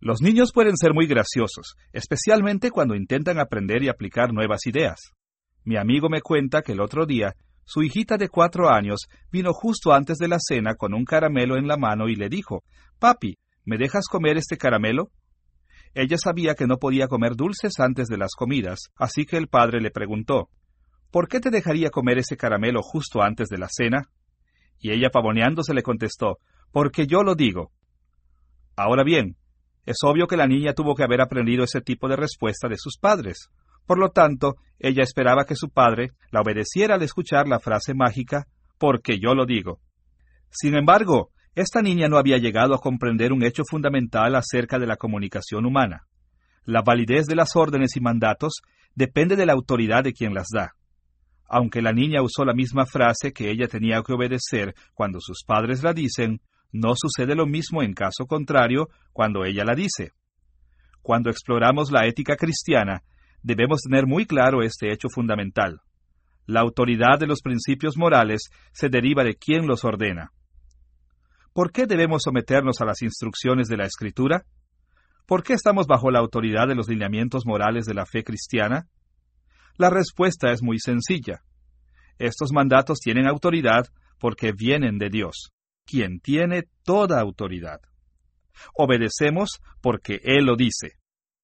Los niños pueden ser muy graciosos, especialmente cuando intentan aprender y aplicar nuevas ideas. Mi amigo me cuenta que el otro día, su hijita de 4 años vino justo antes de la cena con un caramelo en la mano y le dijo, «Papi, ¿me dejas comer este caramelo?» Ella sabía que no podía comer dulces antes de las comidas, así que el padre le preguntó, «¿Por qué te dejaría comer ese caramelo justo antes de la cena?» Y ella pavoneándose le contestó, «Porque yo lo digo». Ahora bien, es obvio que la niña tuvo que haber aprendido ese tipo de respuesta de sus padres. Por lo tanto, ella esperaba que su padre la obedeciera al escuchar la frase mágica, «porque yo lo digo». Sin embargo, esta niña no había llegado a comprender un hecho fundamental acerca de la comunicación humana. La validez de las órdenes y mandatos depende de la autoridad de quien las da. Aunque la niña usó la misma frase que ella tenía que obedecer cuando sus padres la dicen, no sucede lo mismo en caso contrario cuando ella la dice. Cuando exploramos la ética cristiana, debemos tener muy claro este hecho fundamental. La autoridad de los principios morales se deriva de quien los ordena. ¿Por qué debemos someternos a las instrucciones de la Escritura? ¿Por qué estamos bajo la autoridad de los lineamientos morales de la fe cristiana? La respuesta es muy sencilla. Estos mandatos tienen autoridad porque vienen de Dios, quien tiene toda autoridad. Obedecemos porque Él lo dice.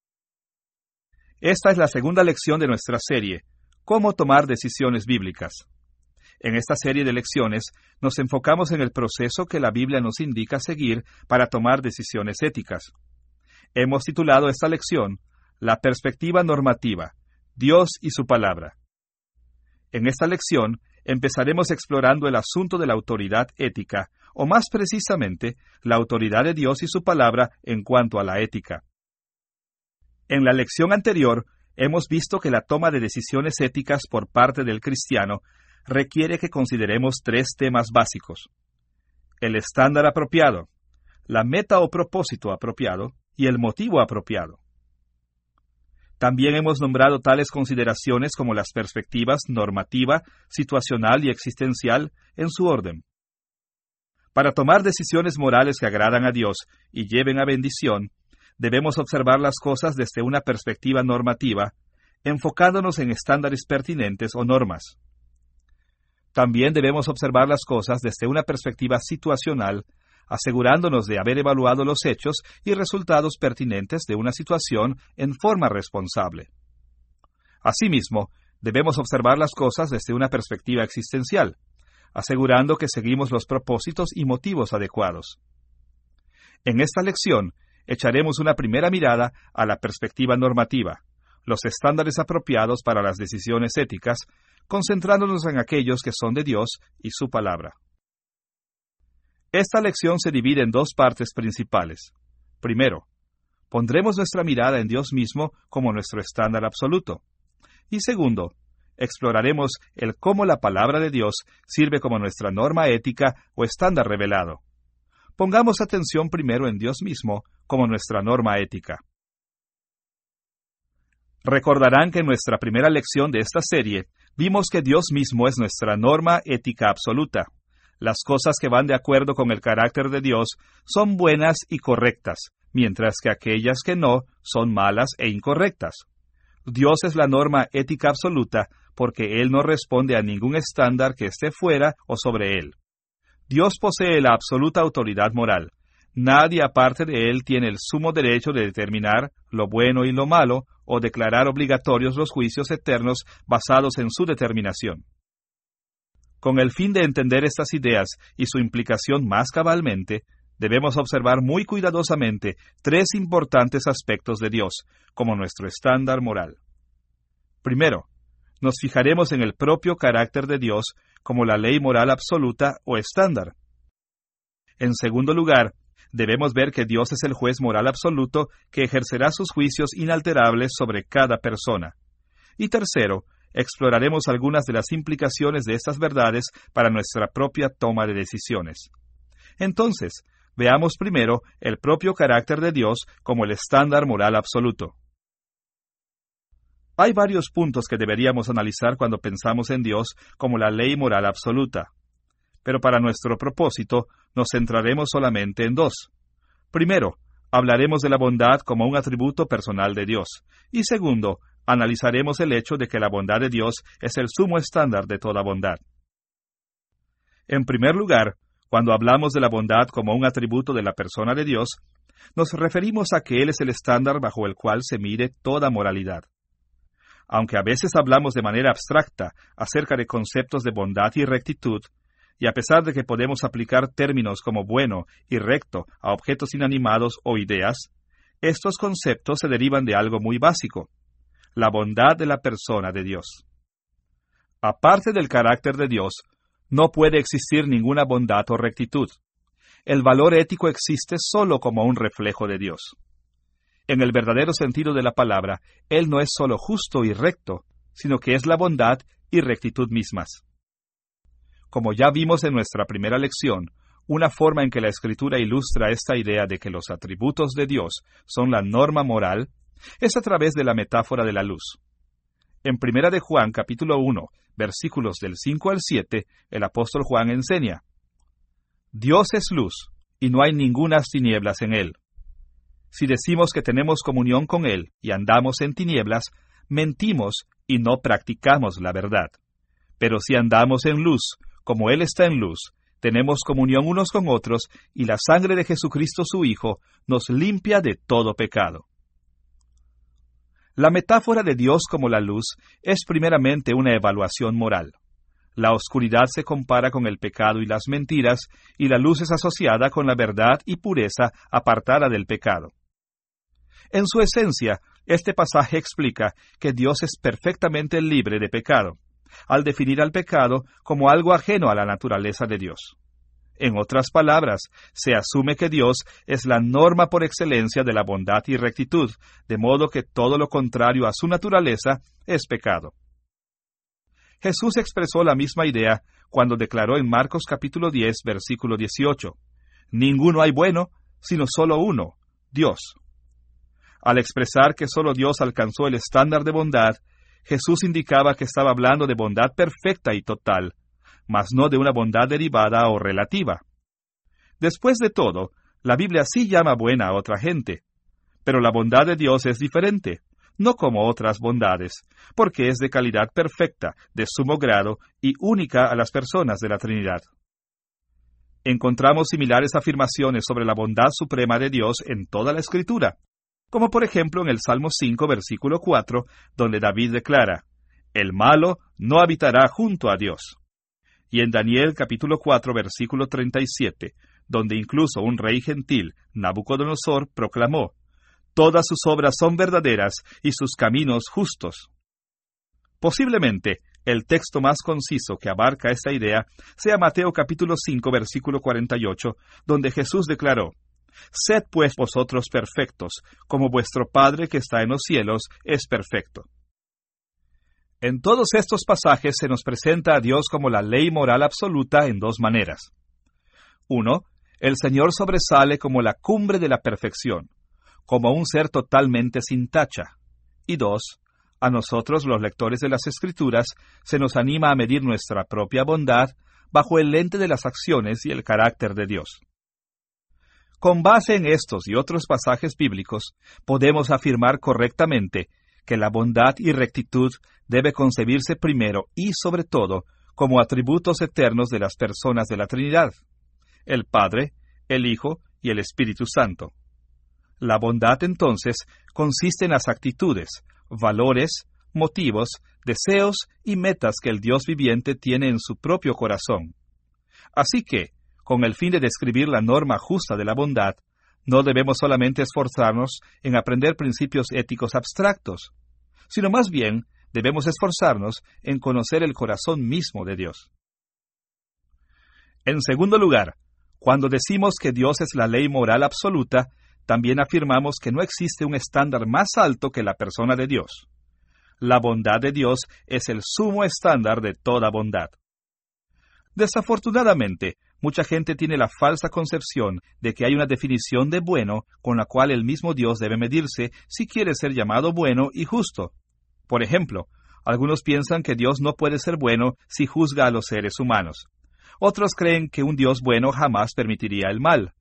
Esta es la segunda lección de nuestra serie, Cómo tomar decisiones bíblicas. En esta serie de lecciones nos enfocamos en el proceso que la Biblia nos indica seguir para tomar decisiones éticas. Hemos titulado esta lección, La perspectiva normativa, Dios y su palabra. En esta lección empezaremos explorando el asunto de la autoridad ética, o más precisamente, la autoridad de Dios y su palabra en cuanto a la ética. En la lección anterior, hemos visto que la toma de decisiones éticas por parte del cristiano requiere que consideremos 3 temas básicos: el estándar apropiado, la meta o propósito apropiado y el motivo apropiado. También hemos nombrado tales consideraciones como las perspectivas normativa, situacional y existencial en su orden. Para tomar decisiones morales que agradan a Dios y lleven a bendición, debemos observar las cosas desde una perspectiva normativa, enfocándonos en estándares pertinentes o normas. También debemos observar las cosas desde una perspectiva situacional, asegurándonos de haber evaluado los hechos y resultados pertinentes de una situación en forma responsable. Asimismo, debemos observar las cosas desde una perspectiva existencial, asegurando que seguimos los propósitos y motivos adecuados. En esta lección, echaremos una primera mirada a la perspectiva normativa, los estándares apropiados para las decisiones éticas, concentrándonos en aquellos que son de Dios y su palabra. Esta lección se divide en 2 partes principales. Primero, pondremos nuestra mirada en Dios mismo como nuestro estándar absoluto. Y segundo, exploraremos el cómo la palabra de Dios sirve como nuestra norma ética o estándar revelado. Pongamos atención primero en Dios mismo como nuestra norma ética. Recordarán que en nuestra primera lección de esta serie vimos que Dios mismo es nuestra norma ética absoluta. Las cosas que van de acuerdo con el carácter de Dios son buenas y correctas, mientras que aquellas que no son malas e incorrectas. Dios es la norma ética absoluta porque Él no responde a ningún estándar que esté fuera o sobre Él. Dios posee la absoluta autoridad moral. Nadie aparte de Él tiene el sumo derecho de determinar lo bueno y lo malo o declarar obligatorios los juicios eternos basados en su determinación. Con el fin de entender estas ideas y su implicación más cabalmente, debemos observar muy cuidadosamente 3 importantes aspectos de Dios, como nuestro estándar moral. Primero, nos fijaremos en el propio carácter de Dios como la ley moral absoluta o estándar. En segundo lugar, debemos ver que Dios es el juez moral absoluto que ejercerá sus juicios inalterables sobre cada persona. Y tercero, exploraremos algunas de las implicaciones de estas verdades para nuestra propia toma de decisiones. Entonces, veamos primero el propio carácter de Dios como el estándar moral absoluto. Hay varios puntos que deberíamos analizar cuando pensamos en Dios como la ley moral absoluta. Pero para nuestro propósito, nos centraremos solamente en 2. Primero, hablaremos de la bondad como un atributo personal de Dios. Y segundo, analizaremos el hecho de que la bondad de Dios es el sumo estándar de toda bondad. En primer lugar, cuando hablamos de la bondad como un atributo de la persona de Dios, nos referimos a que Él es el estándar bajo el cual se mide toda moralidad. Aunque a veces hablamos de manera abstracta acerca de conceptos de bondad y rectitud, y a pesar de que podemos aplicar términos como bueno y recto a objetos inanimados o ideas, estos conceptos se derivan de algo muy básico: la bondad de la persona de Dios. Aparte del carácter de Dios, no puede existir ninguna bondad o rectitud. El valor ético existe solo como un reflejo de Dios. En el verdadero sentido de la palabra, Él no es solo justo y recto, sino que es la bondad y rectitud mismas. Como ya vimos en nuestra primera lección, una forma en que la Escritura ilustra esta idea de que los atributos de Dios son la norma moral es a través de la metáfora de la luz. En 1 de Juan, capítulo 1, versículos del 5 al 7, el apóstol Juan enseña: Dios es luz, y no hay ningunas tinieblas en Él. Si decimos que tenemos comunión con Él y andamos en tinieblas, mentimos y no practicamos la verdad. Pero si andamos en luz, como Él está en luz, tenemos comunión unos con otros, y la sangre de Jesucristo su Hijo nos limpia de todo pecado. La metáfora de Dios como la luz es primeramente una evaluación moral. La oscuridad se compara con el pecado y las mentiras, y la luz es asociada con la verdad y pureza apartada del pecado. En su esencia, este pasaje explica que Dios es perfectamente libre de pecado, al definir al pecado como algo ajeno a la naturaleza de Dios. En otras palabras, se asume que Dios es la norma por excelencia de la bondad y rectitud, de modo que todo lo contrario a su naturaleza es pecado. Jesús expresó la misma idea cuando declaró en Marcos capítulo 10, versículo 18, «Ninguno hay bueno, sino solo uno, Dios». Al expresar que solo Dios alcanzó el estándar de bondad, Jesús indicaba que estaba hablando de bondad perfecta y total, mas no de una bondad derivada o relativa. Después de todo, la Biblia sí llama buena a otra gente, pero la bondad de Dios es diferente, no como otras bondades, porque es de calidad perfecta, de sumo grado y única a las personas de la Trinidad. Encontramos similares afirmaciones sobre la bondad suprema de Dios en toda la Escritura, como por ejemplo en el Salmo 5, versículo 4, donde David declara: «El malo no habitará junto a Dios». Y en Daniel capítulo 4, versículo 37, donde incluso un rey gentil, Nabucodonosor, proclamó: «Todas sus obras son verdaderas y sus caminos justos». Posiblemente, el texto más conciso que abarca esta idea sea Mateo capítulo 5, versículo 48, donde Jesús declaró: «Sed pues vosotros perfectos, como vuestro Padre que está en los cielos es perfecto». En todos estos pasajes se nos presenta a Dios como la ley moral absoluta en dos maneras. 1. El Señor sobresale como la cumbre de la perfección, como un ser totalmente sin tacha. Y 2. A nosotros, los lectores de las Escrituras, se nos anima a medir nuestra propia bondad bajo el lente de las acciones y el carácter de Dios. Con base en estos y otros pasajes bíblicos, podemos afirmar correctamente que la bondad y rectitud debe concebirse primero y sobre todo como atributos eternos de las personas de la Trinidad, el Padre, el Hijo y el Espíritu Santo. La bondad, entonces, consiste en las actitudes, valores, motivos, deseos y metas que el Dios viviente tiene en su propio corazón. Así que, con el fin de describir la norma justa de la bondad, no debemos solamente esforzarnos en aprender principios éticos abstractos, sino más bien debemos esforzarnos en conocer el corazón mismo de Dios. En segundo lugar, cuando decimos que Dios es la ley moral absoluta, también afirmamos que no existe un estándar más alto que la persona de Dios. La bondad de Dios es el sumo estándar de toda bondad. Desafortunadamente, mucha gente tiene la falsa concepción de que hay una definición de bueno con la cual el mismo Dios debe medirse si quiere ser llamado bueno y justo. Por ejemplo, algunos piensan que Dios no puede ser bueno si juzga a los seres humanos. Otros creen que un Dios bueno jamás permitiría el mal.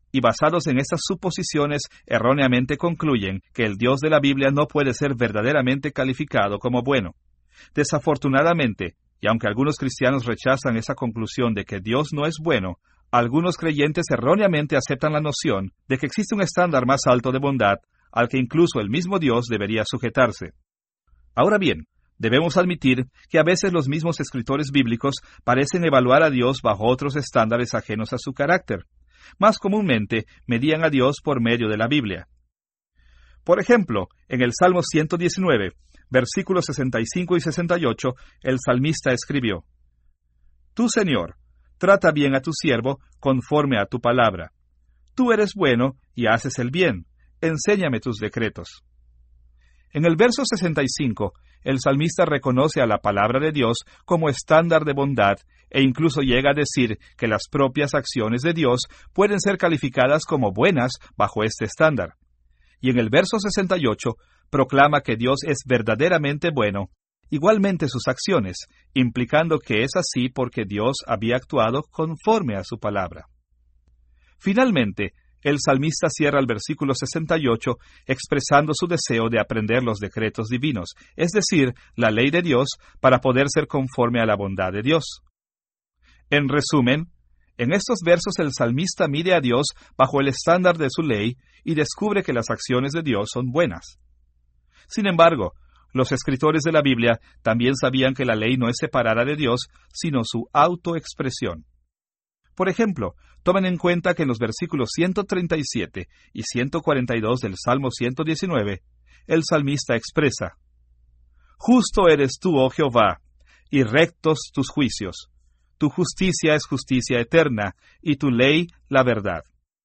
y basados en estas suposiciones erróneamente concluyen que el Dios de la Biblia no puede ser verdaderamente calificado como bueno. Desafortunadamente, y aunque algunos cristianos rechazan esa conclusión de que Dios no es bueno, algunos creyentes erróneamente aceptan la noción de que existe un estándar más alto de bondad al que incluso el mismo Dios debería sujetarse. Ahora bien, debemos admitir que a veces los mismos escritores bíblicos parecen evaluar a Dios bajo otros estándares ajenos a su carácter. Más comúnmente, medían a Dios por medio de la Biblia. Por ejemplo, en el Salmo 119, versículos 65 y 68, el salmista escribió: Tú, Señor, trata bien a tu siervo conforme a tu palabra. Tú eres bueno y haces el bien. Enséñame tus decretos. En el verso 65, el salmista reconoce a la palabra de Dios como estándar de bondad e incluso llega a decir que las propias acciones de Dios pueden ser calificadas como buenas bajo este estándar. Y en el verso 68 proclama que Dios es verdaderamente bueno, igualmente sus acciones, implicando que es así porque Dios había actuado conforme a su palabra. Finalmente, el salmista cierra el versículo 68 expresando su deseo de aprender los decretos divinos, es decir, la ley de Dios, para poder ser conforme a la bondad de Dios. En resumen, en estos versos el salmista mide a Dios bajo el estándar de su ley y descubre que las acciones de Dios son buenas. Sin embargo, los escritores de la Biblia también sabían que la ley no es separada de Dios, sino su autoexpresión. Por ejemplo, tomen en cuenta que en los versículos 137 y 142 del Salmo 119, el salmista expresa: Justo eres tú, oh Jehová, y rectos tus juicios. Tu justicia es justicia eterna, y tu ley la verdad.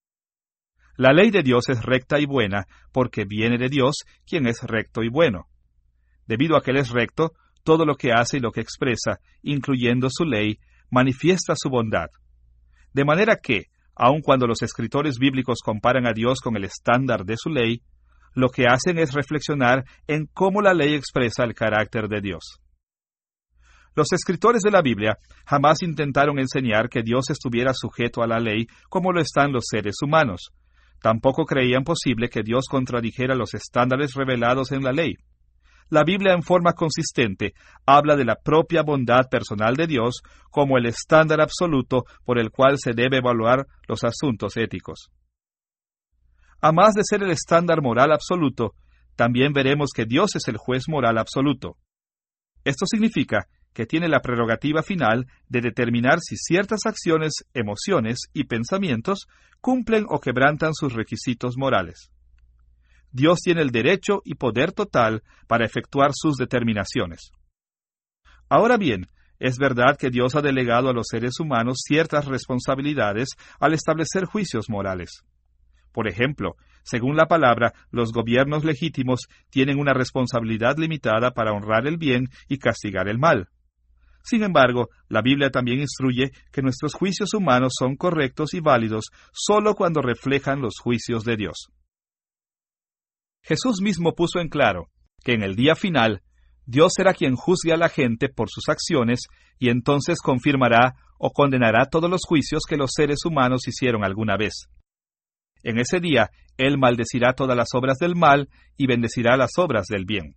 La ley de Dios es recta y buena, porque viene de Dios, quien es recto y bueno. Debido a que Él es recto, todo lo que hace y lo que expresa, incluyendo su ley, manifiesta su bondad. De manera que, aun cuando los escritores bíblicos comparan a Dios con el estándar de su ley, lo que hacen es reflexionar en cómo la ley expresa el carácter de Dios. Los escritores de la Biblia jamás intentaron enseñar que Dios estuviera sujeto a la ley como lo están los seres humanos. Tampoco creían posible que Dios contradijera los estándares revelados en la ley. La Biblia en forma consistente habla de la propia bondad personal de Dios como el estándar absoluto por el cual se debe evaluar los asuntos éticos. A más de ser el estándar moral absoluto, también veremos que Dios es el juez moral absoluto. Esto significa que tiene la prerrogativa final de determinar si ciertas acciones, emociones y pensamientos cumplen o quebrantan sus requisitos morales. Dios tiene el derecho y poder total para efectuar sus determinaciones. Ahora bien, es verdad que Dios ha delegado a los seres humanos ciertas responsabilidades al establecer juicios morales. Por ejemplo, según la palabra, los gobiernos legítimos tienen una responsabilidad limitada para honrar el bien y castigar el mal. Sin embargo, la Biblia también instruye que nuestros juicios humanos son correctos y válidos solo cuando reflejan los juicios de Dios. Jesús mismo puso en claro que en el día final, Dios será quien juzgue a la gente por sus acciones y entonces confirmará o condenará todos los juicios que los seres humanos hicieron alguna vez. En ese día, Él maldecirá todas las obras del mal y bendecirá las obras del bien.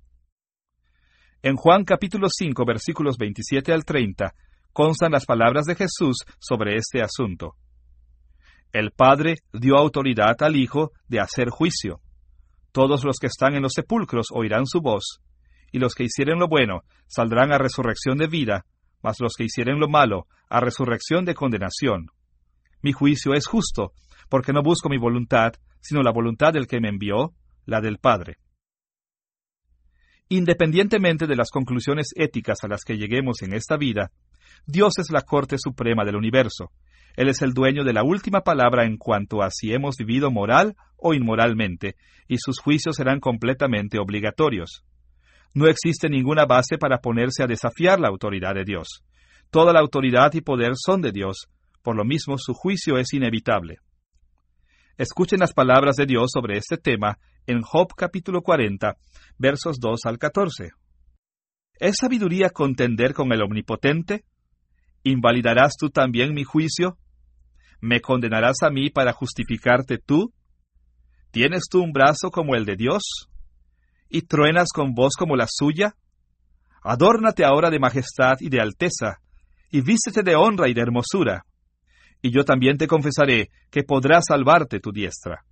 En Juan capítulo 5, versículos 27 al 30, constan las palabras de Jesús sobre este asunto. El Padre dio autoridad al Hijo de hacer juicio. Todos los que están en los sepulcros oirán su voz, y los que hicieren lo bueno saldrán a resurrección de vida, mas los que hicieren lo malo a resurrección de condenación. Mi juicio es justo, porque no busco mi voluntad, sino la voluntad del que me envió, la del Padre. Independientemente de las conclusiones éticas a las que lleguemos en esta vida, Dios es la Corte Suprema del universo. Él es el dueño de la última palabra en cuanto a si hemos vivido moral o inmoralmente, y sus juicios serán completamente obligatorios. No existe ninguna base para ponerse a desafiar la autoridad de Dios. Toda la autoridad y poder son de Dios, por lo mismo su juicio es inevitable. Escuchen las palabras de Dios sobre este tema en Job capítulo 40, versos 2 al 14. ¿Es sabiduría contender con el Omnipotente? ¿Invalidarás tú también mi juicio? ¿Me condenarás a mí para justificarte tú? ¿Tienes tú un brazo como el de Dios? ¿Y truenas con voz como la suya? Adórnate ahora de majestad y de alteza, y vístete de honra y de hermosura, y yo también te confesaré que podrá salvarte tu diestra.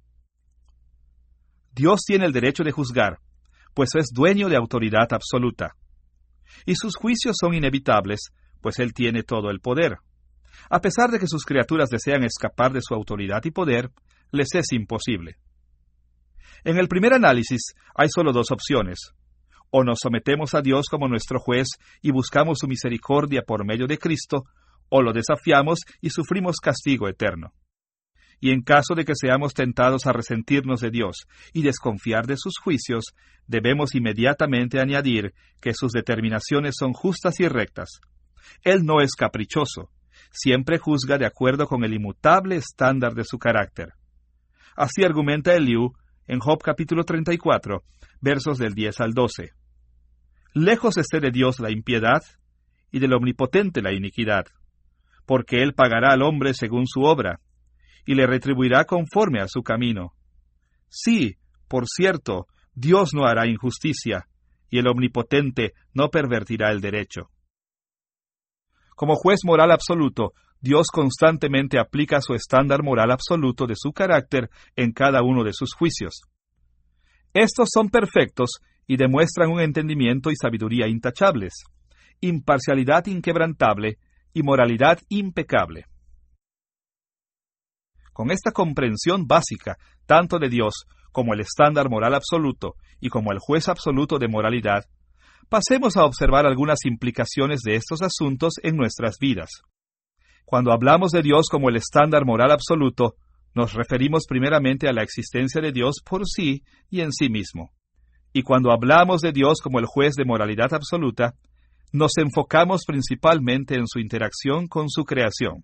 Dios tiene el derecho de juzgar, pues es dueño de autoridad absoluta. Y sus juicios son inevitables, pues Él tiene todo el poder. A pesar de que sus criaturas desean escapar de su autoridad y poder, les es imposible. En el primer análisis hay solo dos opciones. O nos sometemos a Dios como nuestro juez y buscamos su misericordia por medio de Cristo, o lo desafiamos y sufrimos castigo eterno. Y en caso de que seamos tentados a resentirnos de Dios y desconfiar de sus juicios, debemos inmediatamente añadir que sus determinaciones son justas y rectas. Él no es caprichoso, siempre juzga de acuerdo con el inmutable estándar de su carácter. Así argumenta Eliú en Job capítulo 34, versos del 10 al 12. Lejos esté de Dios la impiedad, y del Omnipotente la iniquidad, porque Él pagará al hombre según su obra, y le retribuirá conforme a su camino. Sí, por cierto, Dios no hará injusticia, y el Omnipotente no pervertirá el derecho. Como juez moral absoluto, Dios constantemente aplica su estándar moral absoluto de su carácter en cada uno de sus juicios. Estos son perfectos y demuestran un entendimiento y sabiduría intachables, imparcialidad inquebrantable y moralidad impecable. Con esta comprensión básica, tanto de Dios como el estándar moral absoluto y como el juez absoluto de moralidad, pasemos a observar algunas implicaciones de estos asuntos en nuestras vidas. Cuando hablamos de Dios como el estándar moral absoluto, nos referimos primeramente a la existencia de Dios por sí y en sí mismo. Y cuando hablamos de Dios como el juez de moralidad absoluta, nos enfocamos principalmente en su interacción con su creación.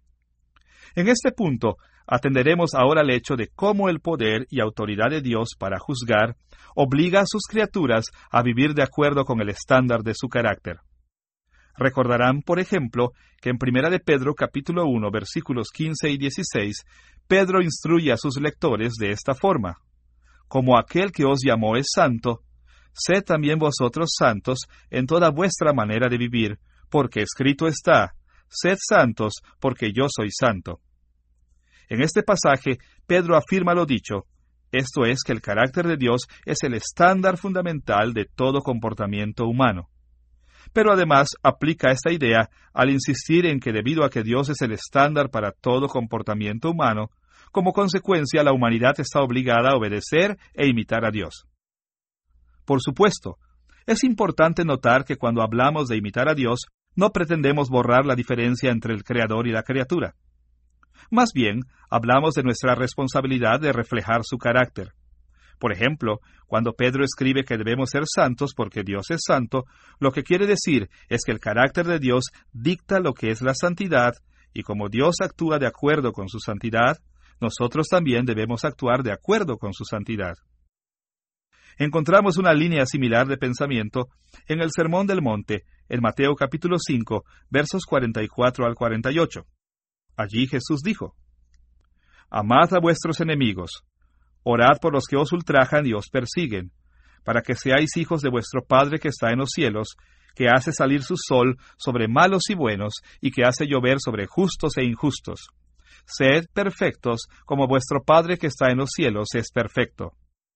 En este punto, atenderemos ahora al hecho de cómo el poder y autoridad de Dios para juzgar obliga a sus criaturas a vivir de acuerdo con el estándar de su carácter. Recordarán, por ejemplo, que en 1 de Pedro capítulo 1, versículos 15 y 16, Pedro instruye a sus lectores de esta forma: como aquel que os llamó es santo, sed también vosotros santos en toda vuestra manera de vivir, porque escrito está: sed santos, porque yo soy santo. En este pasaje, Pedro afirma lo dicho, esto es que el carácter de Dios es el estándar fundamental de todo comportamiento humano. Pero además aplica esta idea al insistir en que debido a que Dios es el estándar para todo comportamiento humano, como consecuencia la humanidad está obligada a obedecer e imitar a Dios. Por supuesto, es importante notar que cuando hablamos de imitar a Dios, no pretendemos borrar la diferencia entre el Creador y la criatura. Más bien, hablamos de nuestra responsabilidad de reflejar su carácter. Por ejemplo, cuando Pedro escribe que debemos ser santos porque Dios es santo, lo que quiere decir es que el carácter de Dios dicta lo que es la santidad, y como Dios actúa de acuerdo con su santidad, nosotros también debemos actuar de acuerdo con su santidad. Encontramos una línea similar de pensamiento en el Sermón del Monte, en Mateo capítulo 5, versos 44 al 48. Allí Jesús dijo: Amad a vuestros enemigos, orad por los que os ultrajan y os persiguen, para que seáis hijos de vuestro Padre que está en los cielos, que hace salir su sol sobre malos y buenos, y que hace llover sobre justos e injustos. Sed perfectos, como vuestro Padre que está en los cielos es perfecto.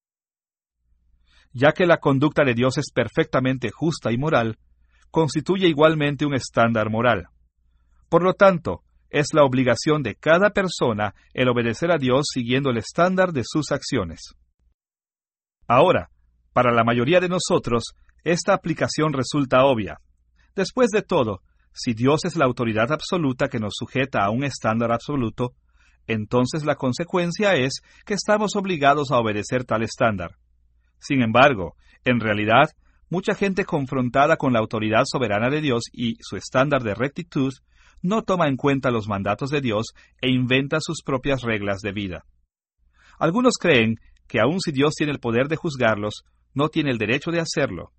Ya que la conducta de Dios es perfectamente justa y moral, constituye igualmente un estándar moral. Por lo tanto, es la obligación de cada persona el obedecer a Dios siguiendo el estándar de sus acciones. Ahora, para la mayoría de nosotros, esta aplicación resulta obvia. Después de todo, si Dios es la autoridad absoluta que nos sujeta a un estándar absoluto, entonces la consecuencia es que estamos obligados a obedecer tal estándar. Sin embargo, en realidad, mucha gente confrontada con la autoridad soberana de Dios y su estándar de rectitud, no toma en cuenta los mandatos de Dios e inventa sus propias reglas de vida. Algunos creen que aun si Dios tiene el poder de juzgarlos, no tiene el derecho de hacerlo.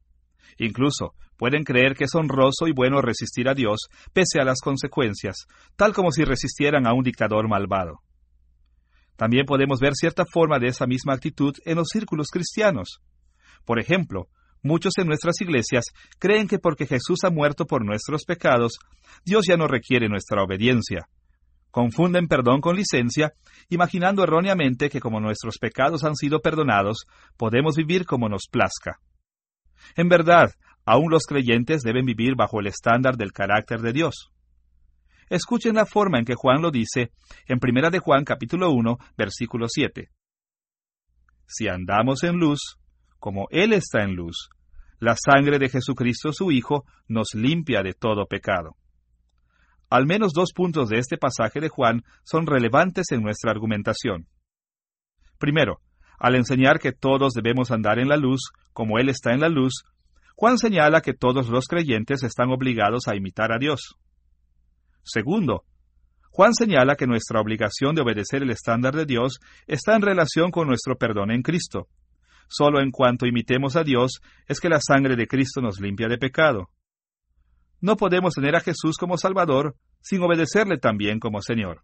Incluso pueden creer que es honroso y bueno resistir a Dios pese a las consecuencias, tal como si resistieran a un dictador malvado. También podemos ver cierta forma de esa misma actitud en los círculos cristianos. Por ejemplo, muchos en nuestras iglesias creen que porque Jesús ha muerto por nuestros pecados, Dios ya no requiere nuestra obediencia. Confunden perdón con licencia, imaginando erróneamente que como nuestros pecados han sido perdonados, podemos vivir como nos plazca. En verdad, aún los creyentes deben vivir bajo el estándar del carácter de Dios. Escuchen la forma en que Juan lo dice en 1 de Juan capítulo 1, versículo 7. Si andamos en luz, como Él está en luz, la sangre de Jesucristo su Hijo nos limpia de todo pecado. Al menos 2 puntos de este pasaje de Juan son relevantes en nuestra argumentación. Primero, al enseñar que todos debemos andar en la luz, como Él está en la luz, Juan señala que todos los creyentes están obligados a imitar a Dios. Segundo, Juan señala que nuestra obligación de obedecer el estándar de Dios está en relación con nuestro perdón en Cristo. Solo en cuanto imitemos a Dios es que la sangre de Cristo nos limpia de pecado. No podemos tener a Jesús como Salvador sin obedecerle también como Señor.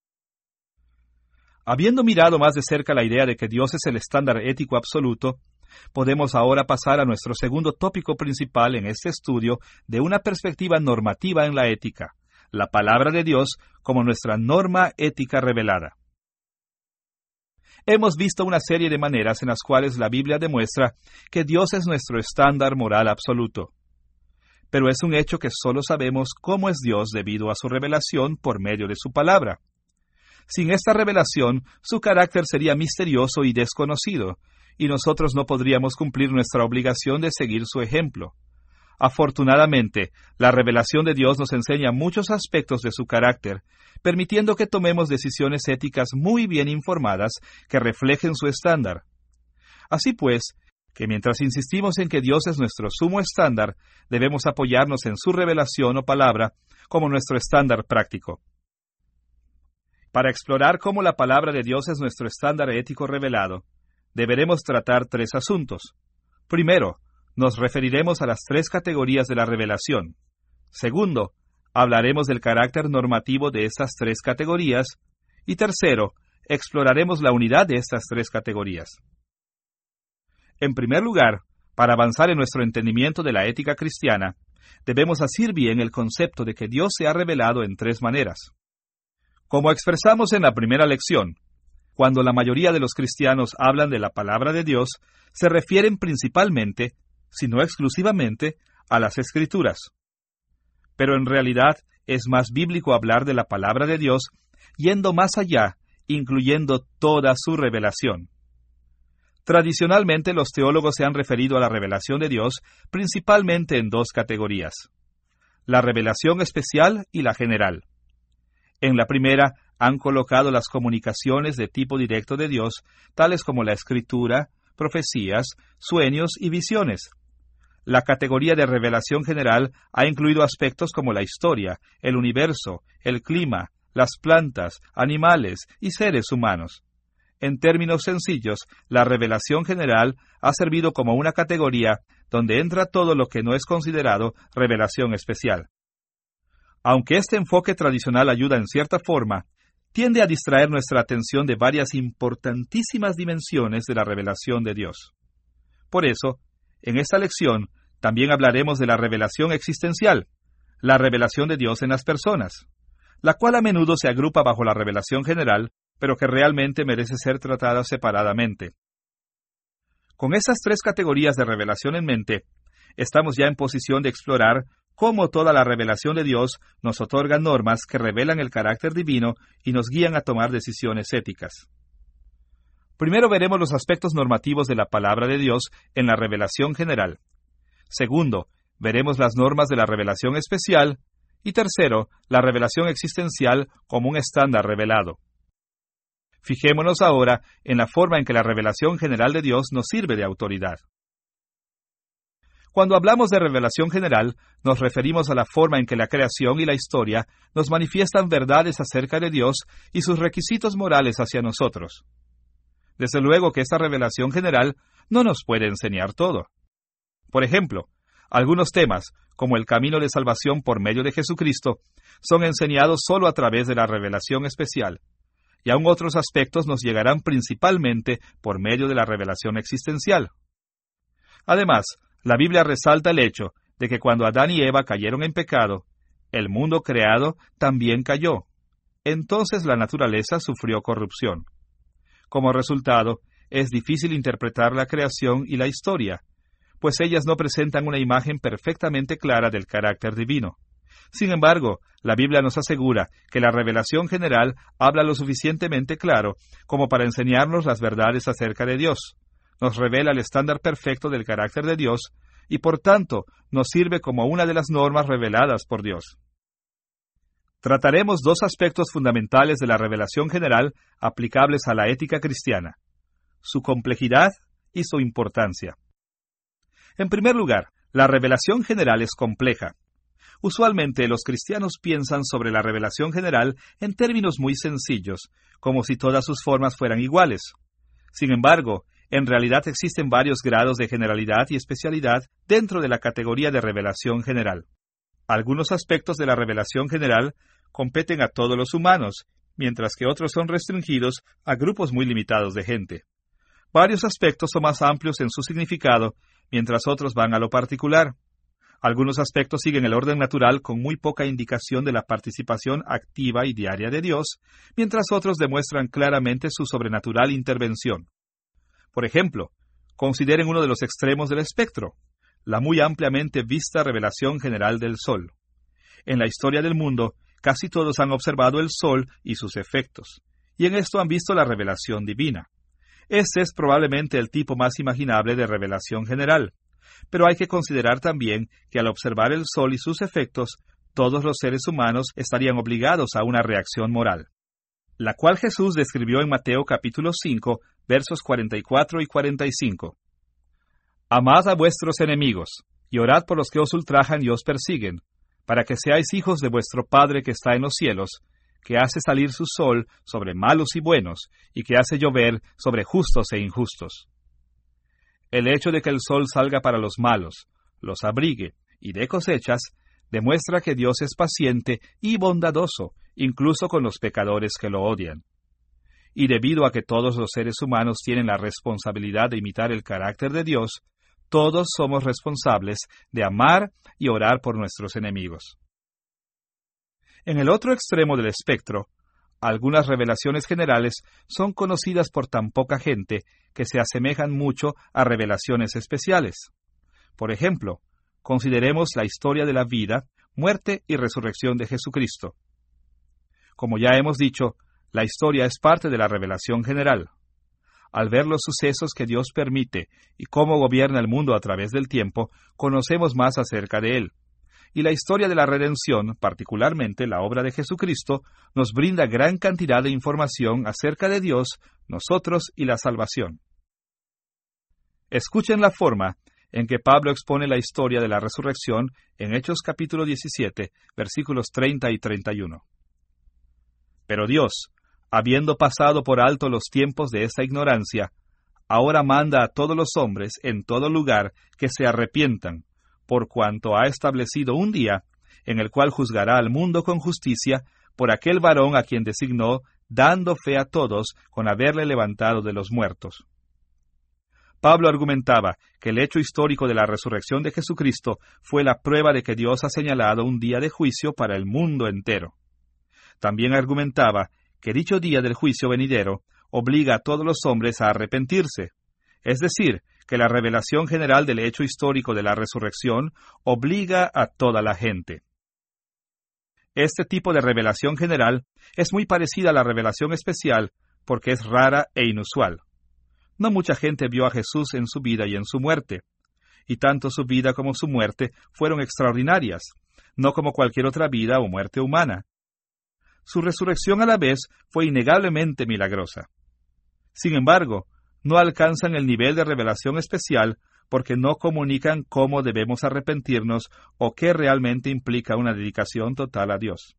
Habiendo mirado más de cerca la idea de que Dios es el estándar ético absoluto, podemos ahora pasar a nuestro segundo tópico principal en este estudio de una perspectiva normativa en la ética, la palabra de Dios como nuestra norma ética revelada. Hemos visto una serie de maneras en las cuales la Biblia demuestra que Dios es nuestro estándar moral absoluto. Pero es un hecho que solo sabemos cómo es Dios debido a su revelación por medio de su palabra. Sin esta revelación, su carácter sería misterioso y desconocido, y nosotros no podríamos cumplir nuestra obligación de seguir su ejemplo. Afortunadamente, la revelación de Dios nos enseña muchos aspectos de su carácter, permitiendo que tomemos decisiones éticas muy bien informadas que reflejen su estándar. Así pues, que mientras insistimos en que Dios es nuestro sumo estándar, debemos apoyarnos en su revelación o palabra como nuestro estándar práctico. Para explorar cómo la palabra de Dios es nuestro estándar ético revelado, deberemos tratar 3 asuntos. Primero, nos referiremos a las 3 categorías de la revelación. Segundo, hablaremos del carácter normativo de estas 3 categorías. Y tercero, exploraremos la unidad de estas 3 categorías. En primer lugar, para avanzar en nuestro entendimiento de la ética cristiana, debemos asir bien el concepto de que Dios se ha revelado en 3 maneras. Como expresamos en la primera lección, cuando la mayoría de los cristianos hablan de la palabra de Dios, se refieren principalmente, si no exclusivamente, a las Escrituras. Pero en realidad es más bíblico hablar de la palabra de Dios yendo más allá, incluyendo toda su revelación. Tradicionalmente los teólogos se han referido a la revelación de Dios principalmente en 2 categorías: la revelación especial y la general. En la primera han colocado las comunicaciones de tipo directo de Dios, tales como la Escritura, profecías, sueños y visiones. La categoría de revelación general ha incluido aspectos como la historia, el universo, el clima, las plantas, animales y seres humanos. En términos sencillos, la revelación general ha servido como una categoría donde entra todo lo que no es considerado revelación especial. Aunque este enfoque tradicional ayuda en cierta forma, tiende a distraer nuestra atención de varias importantísimas dimensiones de la revelación de Dios. Por eso, en esta lección, también hablaremos de la revelación existencial, la revelación de Dios en las personas, la cual a menudo se agrupa bajo la revelación general, pero que realmente merece ser tratada separadamente. Con estas 3 categorías de revelación en mente, estamos ya en posición de explorar cómo toda la revelación de Dios nos otorga normas que revelan el carácter divino y nos guían a tomar decisiones éticas. Primero veremos los aspectos normativos de la palabra de Dios en la revelación general. Segundo, veremos las normas de la revelación especial. Y tercero, la revelación existencial como un estándar revelado. Fijémonos ahora en la forma en que la revelación general de Dios nos sirve de autoridad. Cuando hablamos de revelación general, nos referimos a la forma en que la creación y la historia nos manifiestan verdades acerca de Dios y sus requisitos morales hacia nosotros. Desde luego que esta revelación general no nos puede enseñar todo. Por ejemplo, Algunos temas, como el camino de salvación por medio de Jesucristo, son enseñados solo a través de la revelación especial, y aún otros aspectos nos llegarán principalmente por medio de la revelación existencial. Además, la Biblia resalta el hecho de que cuando Adán y Eva cayeron en pecado, el mundo creado también cayó. Entonces la naturaleza sufrió corrupción. Como resultado, es difícil interpretar la creación y la historia, pues ellas no presentan una imagen perfectamente clara del carácter divino. Sin embargo, la Biblia nos asegura que la revelación general habla lo suficientemente claro como para enseñarnos las verdades acerca de Dios. Nos revela el estándar perfecto del carácter de Dios y, por tanto, nos sirve como una de las normas reveladas por Dios. Trataremos dos aspectos fundamentales de la revelación general aplicables a la ética cristiana: su complejidad y su importancia. En primer lugar, la revelación general es compleja. Usualmente los cristianos piensan sobre la revelación general en términos muy sencillos, como si todas sus formas fueran iguales. Sin embargo, en realidad existen varios grados de generalidad y especialidad dentro de la categoría de revelación general. Algunos aspectos de la revelación general competen a todos los humanos, mientras que otros son restringidos a grupos muy limitados de gente. Varios aspectos son más amplios en su significado, mientras otros van a lo particular. Algunos aspectos siguen el orden natural con muy poca indicación de la participación activa y diaria de Dios, mientras otros demuestran claramente su sobrenatural intervención. Por ejemplo, consideren uno de los extremos del espectro, la muy ampliamente vista revelación general del Sol. En la historia del mundo, casi todos han observado el Sol y sus efectos, y en esto han visto la revelación divina. Ese es probablemente el tipo más imaginable de revelación general. Pero hay que considerar también que al observar el Sol y sus efectos, todos los seres humanos estarían obligados a una reacción moral, la cual Jesús describió en Mateo capítulo 5, versos 44 y 45. Amad a vuestros enemigos, y orad por los que os ultrajan y os persiguen, para que seáis hijos de vuestro Padre que está en los cielos, que hace salir su sol sobre malos y buenos, y que hace llover sobre justos e injustos. El hecho de que el sol salga para los malos, los abrigue y dé cosechas, demuestra que Dios es paciente y bondadoso, incluso con los pecadores que lo odian. Y debido a que todos los seres humanos tienen la responsabilidad de imitar el carácter de Dios, todos somos responsables de amar y orar por nuestros enemigos. En el otro extremo del espectro, algunas revelaciones generales son conocidas por tan poca gente que se asemejan mucho a revelaciones especiales. Por ejemplo, consideremos la historia de la vida, muerte y resurrección de Jesucristo. Como ya hemos dicho, la historia es parte de la revelación general. Al ver los sucesos que Dios permite y cómo gobierna el mundo a través del tiempo, conocemos más acerca de Él. Y la historia de la redención, particularmente la obra de Jesucristo, nos brinda gran cantidad de información acerca de Dios, nosotros y la salvación. Escuchen la forma en que Pablo expone la historia de la resurrección en Hechos capítulo 17, versículos 30 y 31. Pero Dios, habiendo pasado por alto los tiempos de esta ignorancia, ahora manda a todos los hombres en todo lugar que se arrepientan, por cuanto ha establecido un día en el cual juzgará al mundo con justicia por aquel varón a quien designó, dando fe a todos con haberle levantado de los muertos. Pablo argumentaba que el hecho histórico de la resurrección de Jesucristo fue la prueba de que Dios ha señalado un día de juicio para el mundo entero. También argumentaba que dicho día del juicio venidero obliga a todos los hombres a arrepentirse, es decir, que la revelación general del hecho histórico de la resurrección obliga a toda la gente. Este tipo de revelación general es muy parecida a la revelación especial porque es rara e inusual. No mucha gente vio a Jesús en su vida y en su muerte, y tanto su vida como su muerte fueron extraordinarias, no como cualquier otra vida o muerte humana. Su resurrección a la vez fue innegablemente milagrosa. Sin embargo, no alcanzan el nivel de revelación especial porque no comunican cómo debemos arrepentirnos o qué realmente implica una dedicación total a Dios.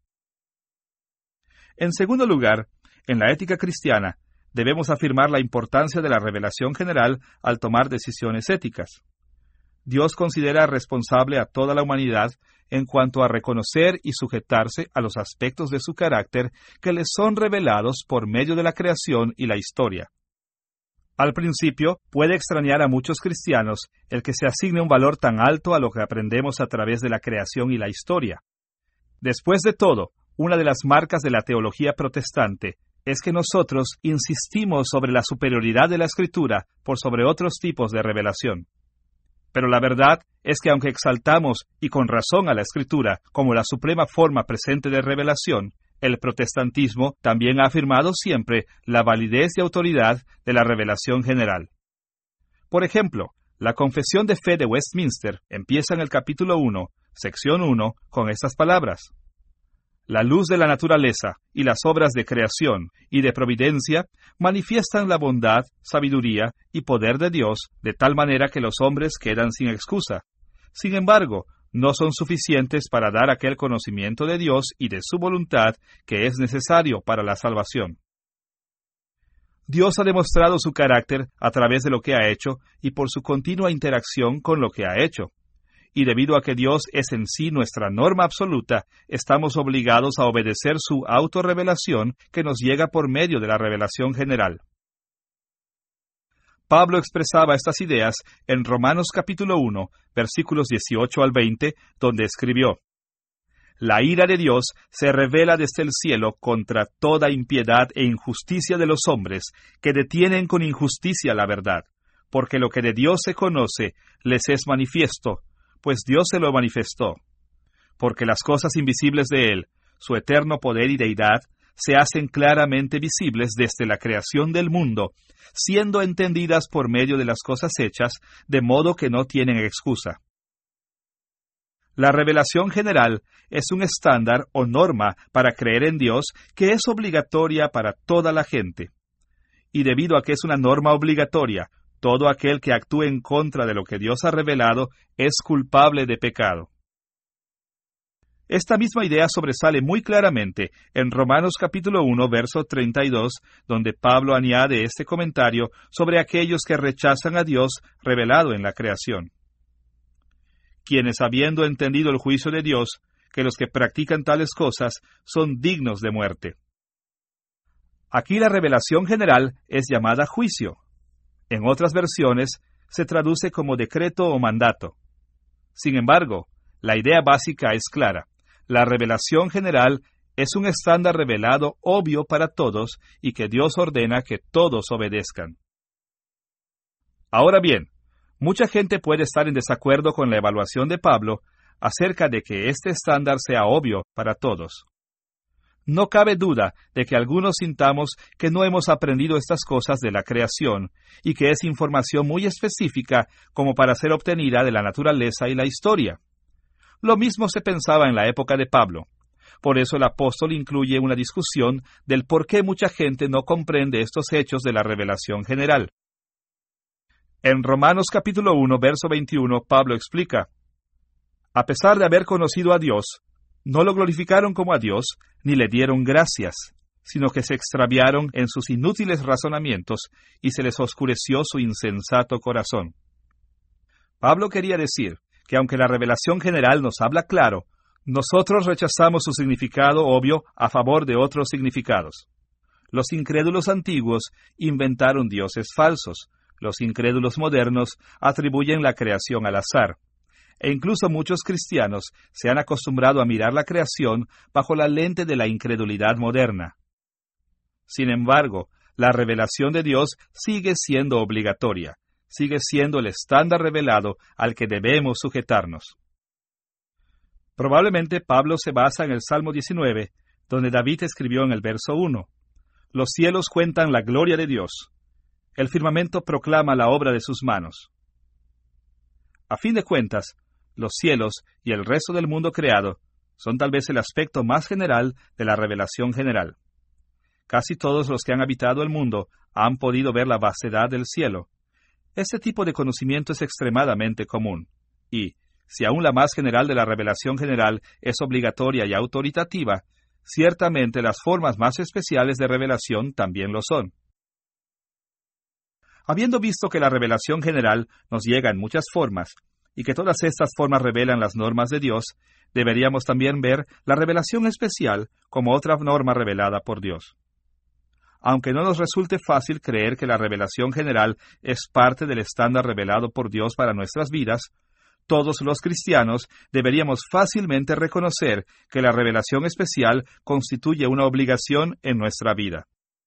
En segundo lugar, en la ética cristiana, debemos afirmar la importancia de la revelación general al tomar decisiones éticas. Dios considera responsable a toda la humanidad en cuanto a reconocer y sujetarse a los aspectos de su carácter que les son revelados por medio de la creación y la historia. Al principio, puede extrañar a muchos cristianos el que se asigne un valor tan alto a lo que aprendemos a través de la creación y la historia. Después de todo, una de las marcas de la teología protestante es que nosotros insistimos sobre la superioridad de la Escritura por sobre otros tipos de revelación. Pero la verdad es que aunque exaltamos, y con razón, a la Escritura como la suprema forma presente de revelación, el protestantismo también ha afirmado siempre la validez y autoridad de la revelación general. Por ejemplo, la Confesión de Fe de Westminster empieza en el capítulo 1, sección 1, con estas palabras: La luz de la naturaleza y las obras de creación y de providencia manifiestan la bondad, sabiduría y poder de Dios de tal manera que los hombres quedan sin excusa. Sin embargo, no son suficientes para dar aquel conocimiento de Dios y de su voluntad que es necesario para la salvación. Dios ha demostrado su carácter a través de lo que ha hecho y por su continua interacción con lo que ha hecho. Y debido a que Dios es en sí nuestra norma absoluta, estamos obligados a obedecer su autorrevelación que nos llega por medio de la revelación general. Pablo expresaba estas ideas en Romanos capítulo 1, versículos 18 al 20, donde escribió: La ira de Dios se revela desde el cielo contra toda impiedad e injusticia de los hombres, que detienen con injusticia la verdad, porque lo que de Dios se conoce les es manifiesto, pues Dios se lo manifestó. Porque las cosas invisibles de Él, su eterno poder y deidad, se hacen claramente visibles desde la creación del mundo, siendo entendidas por medio de las cosas hechas, de modo que no tienen excusa. La revelación general es un estándar o norma para creer en Dios que es obligatoria para toda la gente. Y debido a que es una norma obligatoria, todo aquel que actúe en contra de lo que Dios ha revelado es culpable de pecado. Esta misma idea sobresale muy claramente en Romanos capítulo 1, verso 32, donde Pablo añade este comentario sobre aquellos que rechazan a Dios revelado en la creación. Quienes, habiendo entendido el juicio de Dios, que los que practican tales cosas son dignos de muerte. Aquí la revelación general es llamada juicio. En otras versiones se traduce como decreto o mandato. Sin embargo, la idea básica es clara. La revelación general es un estándar revelado obvio para todos y que Dios ordena que todos obedezcan. Ahora bien, mucha gente puede estar en desacuerdo con la evaluación de Pablo acerca de que este estándar sea obvio para todos. No cabe duda de que algunos sintamos que no hemos aprendido estas cosas de la creación y que es información muy específica como para ser obtenida de la naturaleza y la historia. Lo mismo se pensaba en la época de Pablo. Por eso el apóstol incluye una discusión del por qué mucha gente no comprende estos hechos de la revelación general. En Romanos capítulo 1, verso 21, Pablo explica: A pesar de haber conocido a Dios, no lo glorificaron como a Dios, ni le dieron gracias, sino que se extraviaron en sus inútiles razonamientos y se les oscureció su insensato corazón. Pablo quería decir que aunque la revelación general nos habla claro, nosotros rechazamos su significado obvio a favor de otros significados. Los incrédulos antiguos inventaron dioses falsos. Los incrédulos modernos atribuyen la creación al azar. E incluso muchos cristianos se han acostumbrado a mirar la creación bajo la lente de la incredulidad moderna. Sin embargo, la revelación de Dios sigue siendo obligatoria, sigue siendo el estándar revelado al que debemos sujetarnos. Probablemente Pablo se basa en el Salmo 19, donde David escribió en el verso 1: Los cielos cuentan la gloria de Dios. El firmamento proclama la obra de sus manos. A fin de cuentas, los cielos y el resto del mundo creado son tal vez el aspecto más general de la revelación general. Casi todos los que han habitado el mundo han podido ver la vastedad del cielo. Este tipo de conocimiento es extremadamente común, y, si aún la más general de la revelación general es obligatoria y autoritativa, ciertamente las formas más especiales de revelación también lo son. Habiendo visto que la revelación general nos llega en muchas formas, y que todas estas formas revelan las normas de Dios, deberíamos también ver la revelación especial como otra norma revelada por Dios. Aunque no nos resulte fácil creer que la revelación general es parte del estándar revelado por Dios para nuestras vidas, todos los cristianos deberíamos fácilmente reconocer que la revelación especial constituye una obligación en nuestra vida.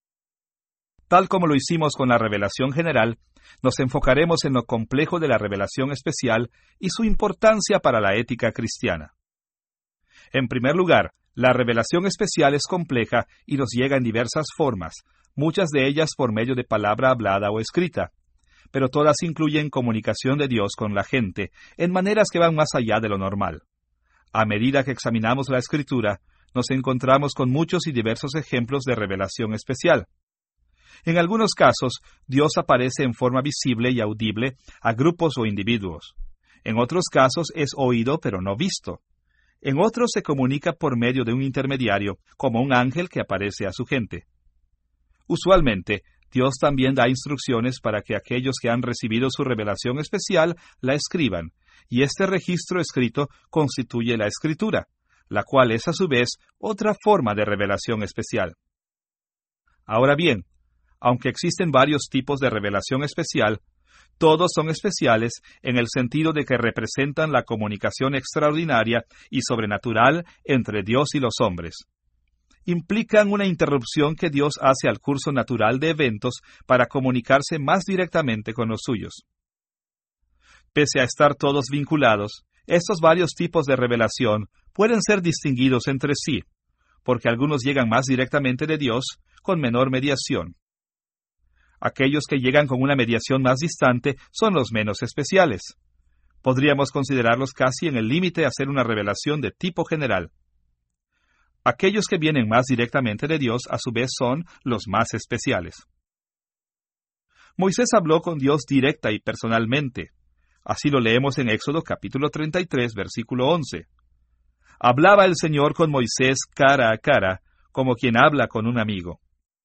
Tal como lo hicimos con la revelación general, nos enfocaremos en lo complejo de la revelación especial y su importancia para la ética cristiana. En primer lugar, la revelación especial es compleja y nos llega en diversas formas, muchas de ellas por medio de palabra hablada o escrita, pero todas incluyen comunicación de Dios con la gente, en maneras que van más allá de lo normal. A medida que examinamos la Escritura, nos encontramos con muchos y diversos ejemplos de revelación especial. En algunos casos, Dios aparece en forma visible y audible a grupos o individuos. En otros casos es oído pero no visto. En otros se comunica por medio de un intermediario, como un ángel que aparece a su gente. Usualmente, Dios también da instrucciones para que aquellos que han recibido su revelación especial la escriban, y este registro escrito constituye la Escritura, la cual es a su vez otra forma de revelación especial. Ahora bien, aunque existen varios tipos de revelación especial, todos son especiales en el sentido de que representan la comunicación extraordinaria y sobrenatural entre Dios y los hombres. Implican una interrupción que Dios hace al curso natural de eventos para comunicarse más directamente con los suyos. Pese a estar todos vinculados, estos varios tipos de revelación pueden ser distinguidos entre sí, porque algunos llegan más directamente de Dios, con menor mediación. Aquellos que llegan con una mediación más distante son los menos especiales. Podríamos considerarlos casi en el límite a ser una revelación de tipo general. Aquellos que vienen más directamente de Dios, a su vez, son los más especiales. Moisés habló con Dios directa y personalmente. Así lo leemos en Éxodo capítulo 33, versículo 11. Hablaba el Señor con Moisés cara a cara, como quien habla con un amigo.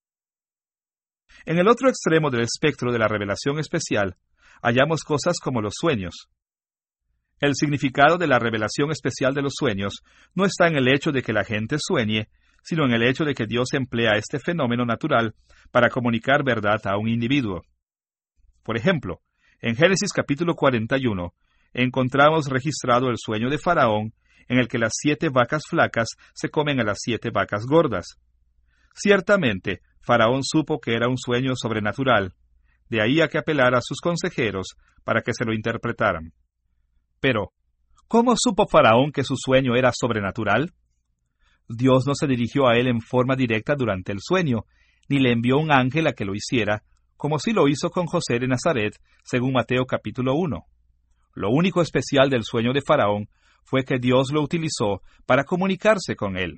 En el otro extremo del espectro de la revelación especial, hallamos cosas como los sueños. El significado de la revelación especial de los sueños no está en el hecho de que la gente sueñe, sino en el hecho de que Dios emplea este fenómeno natural para comunicar verdad a un individuo. Por ejemplo, en Génesis capítulo 41, encontramos registrado el sueño de Faraón, en el que las 7 vacas flacas se comen a las 7 vacas gordas. Ciertamente, Faraón supo que era un sueño sobrenatural, de ahí a que apelara a sus consejeros para que se lo interpretaran. Pero, ¿cómo supo Faraón que su sueño era sobrenatural? Dios no se dirigió a él en forma directa durante el sueño, ni le envió un ángel a que lo hiciera, como sí lo hizo con José de Nazaret, según Mateo capítulo 1. Lo único especial del sueño de Faraón fue que Dios lo utilizó para comunicarse con él.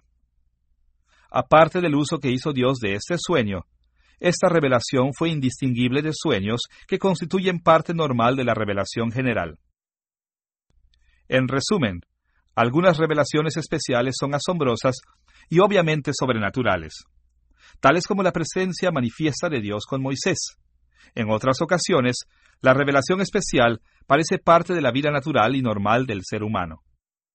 Aparte del uso que hizo Dios de este sueño, esta revelación fue indistinguible de sueños que constituyen parte normal de la revelación general. En resumen, algunas revelaciones especiales son asombrosas y obviamente sobrenaturales, tales como la presencia manifiesta de Dios con Moisés. En otras ocasiones, la revelación especial parece parte de la vida natural y normal del ser humano.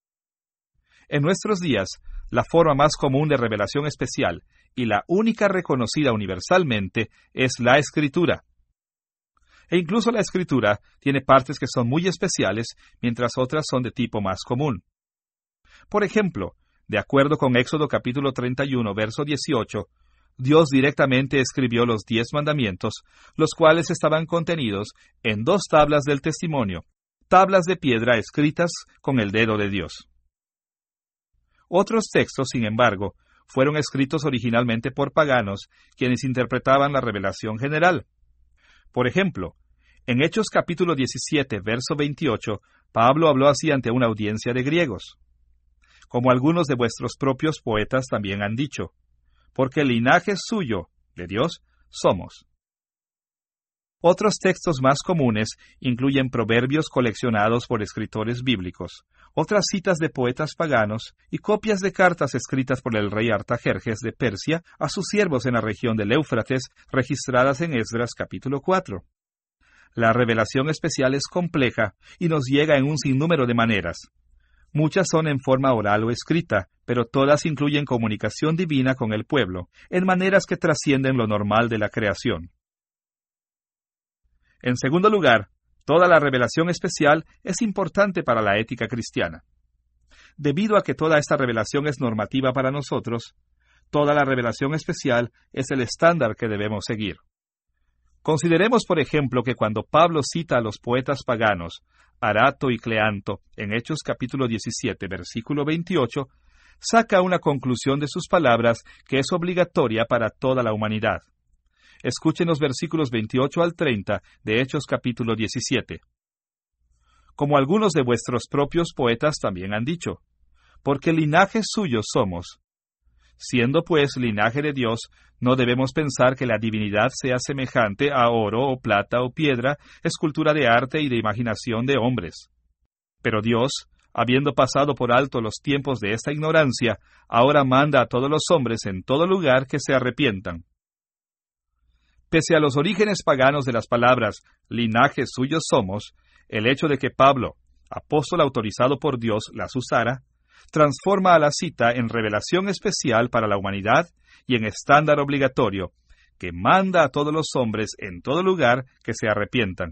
En nuestros días, la forma más común de revelación especial y la única reconocida universalmente es la Escritura. E incluso la Escritura tiene partes que son muy especiales, mientras otras son de tipo más común. Por ejemplo, de acuerdo con Éxodo capítulo 31, verso 18, Dios directamente escribió los 10 mandamientos, los cuales estaban contenidos en 2 tablas del testimonio, tablas de piedra escritas con el dedo de Dios. Otros textos, sin embargo, fueron escritos originalmente por paganos, quienes interpretaban la revelación general. Por ejemplo, en Hechos capítulo 17, verso 28, Pablo habló así ante una audiencia de griegos. Como algunos de vuestros propios poetas también han dicho, porque el linaje suyo, de Dios, somos. Otros textos más comunes incluyen proverbios coleccionados por escritores bíblicos, otras citas de poetas paganos y copias de cartas escritas por el rey Artajerjes de Persia a sus siervos en la región del Éufrates, registradas en Esdras capítulo 4. La revelación especial es compleja y nos llega en un sinnúmero de maneras. Muchas son en forma oral o escrita, pero todas incluyen comunicación divina con el pueblo, en maneras que trascienden lo normal de la creación. En segundo lugar, toda la revelación especial es importante para la ética cristiana. Debido a que toda esta revelación es normativa para nosotros, toda la revelación especial es el estándar que debemos seguir. Consideremos, por ejemplo, que cuando Pablo cita a los poetas paganos, Arato y Cleanto, en Hechos capítulo 17, versículo 28, saca una conclusión de sus palabras que es obligatoria para toda la humanidad. Escuchen los versículos 28 al 30 de Hechos capítulo 17. Como algunos de vuestros propios poetas también han dicho, porque linaje suyo somos. Siendo pues linaje de Dios, no debemos pensar que la divinidad sea semejante a oro o plata o piedra, escultura de arte y de imaginación de hombres. Pero Dios, habiendo pasado por alto los tiempos de esta ignorancia, ahora manda a todos los hombres en todo lugar que se arrepientan. Pese a los orígenes paganos de las palabras linaje suyo somos, el hecho de que Pablo, apóstol autorizado por Dios, las usara, transforma a la cita en revelación especial para la humanidad y en estándar obligatorio, que manda a todos los hombres en todo lugar que se arrepientan.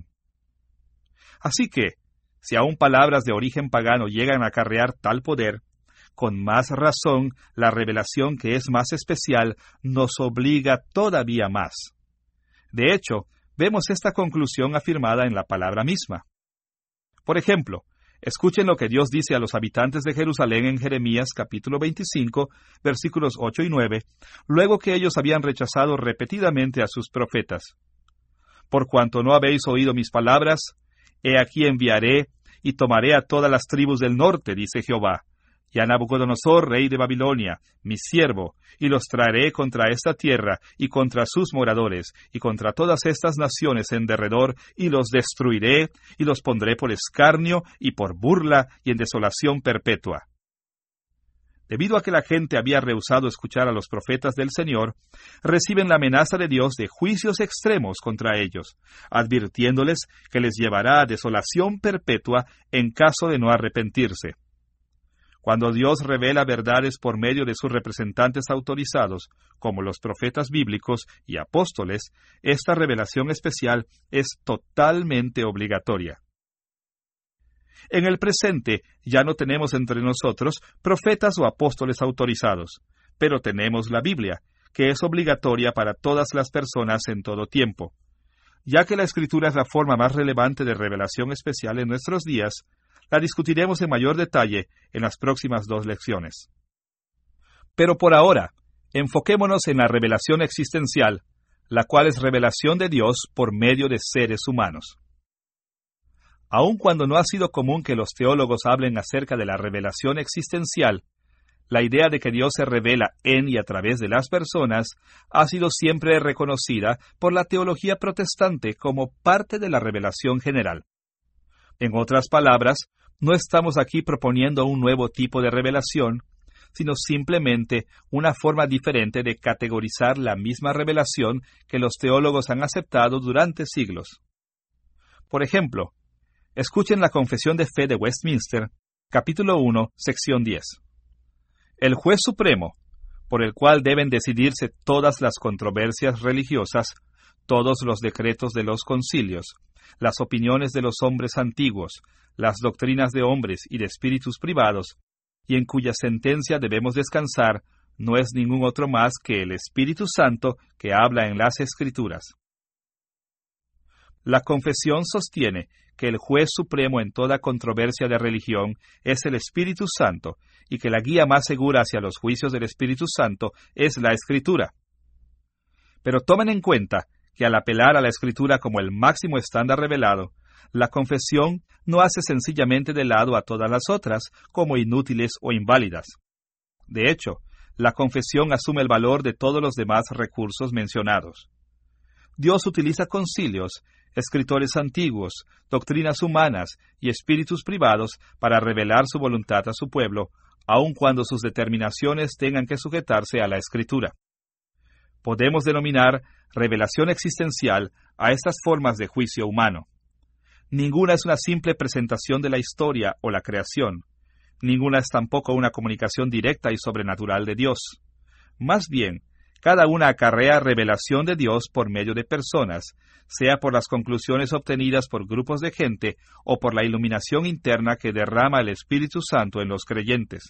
Así que, si aún palabras de origen pagano llegan a acarrear tal poder, con más razón la revelación que es más especial nos obliga todavía más. De hecho, vemos esta conclusión afirmada en la palabra misma. Por ejemplo, escuchen lo que Dios dice a los habitantes de Jerusalén en Jeremías capítulo 25, versículos 8 y 9, luego que ellos habían rechazado repetidamente a sus profetas. Por cuanto no habéis oído mis palabras, he aquí enviaré y tomaré a todas las tribus del norte, dice Jehová, y a Nabucodonosor, rey de Babilonia, mi siervo, y los traeré contra esta tierra y contra sus moradores, y contra todas estas naciones en derredor, y los destruiré, y los pondré por escarnio, y por burla, y en desolación perpetua. Debido a que la gente había rehusado escuchar a los profetas del Señor, reciben la amenaza de Dios de juicios extremos contra ellos, advirtiéndoles que les llevará a desolación perpetua en caso de no arrepentirse. Cuando Dios revela verdades por medio de sus representantes autorizados, como los profetas bíblicos y apóstoles, esta revelación especial es totalmente obligatoria. En el presente ya no tenemos entre nosotros profetas o apóstoles autorizados, pero tenemos la Biblia, que es obligatoria para todas las personas en todo tiempo. Ya que la Escritura es la forma más relevante de revelación especial en nuestros días, la discutiremos en mayor detalle en las próximas 2 lecciones. Pero por ahora, enfoquémonos en la revelación existencial, la cual es revelación de Dios por medio de seres humanos. Aun cuando no ha sido común que los teólogos hablen acerca de la revelación existencial, la idea de que Dios se revela en y a través de las personas ha sido siempre reconocida por la teología protestante como parte de la revelación general. En otras palabras, no estamos aquí proponiendo un nuevo tipo de revelación, sino simplemente una forma diferente de categorizar la misma revelación que los teólogos han aceptado durante siglos. Por ejemplo, escuchen la Confesión de Fe de Westminster, capítulo 1, sección 10. El juez supremo, por el cual deben decidirse todas las controversias religiosas, todos los decretos de los concilios, las opiniones de los hombres antiguos, las doctrinas de hombres y de espíritus privados, y en cuya sentencia debemos descansar, no es ningún otro más que el Espíritu Santo que habla en las Escrituras. La confesión sostiene que el juez supremo en toda controversia de religión es el Espíritu Santo, y que la guía más segura hacia los juicios del Espíritu Santo es la Escritura. Pero tomen en cuenta que al apelar a la Escritura como el máximo estándar revelado, la confesión no hace sencillamente de lado a todas las otras como inútiles o inválidas. De hecho, la confesión asume el valor de todos los demás recursos mencionados. Dios utiliza concilios, escritores antiguos, doctrinas humanas y espíritus privados para revelar su voluntad a su pueblo, aun cuando sus determinaciones tengan que sujetarse a la Escritura. podemos denominar revelación existencial a estas formas de juicio humano. Ninguna es una simple presentación de la historia o la creación. Ninguna es tampoco una comunicación directa y sobrenatural de Dios. Más bien, cada una acarrea revelación de Dios por medio de personas, sea por las conclusiones obtenidas por grupos de gente o por la iluminación interna que derrama el Espíritu Santo en los creyentes.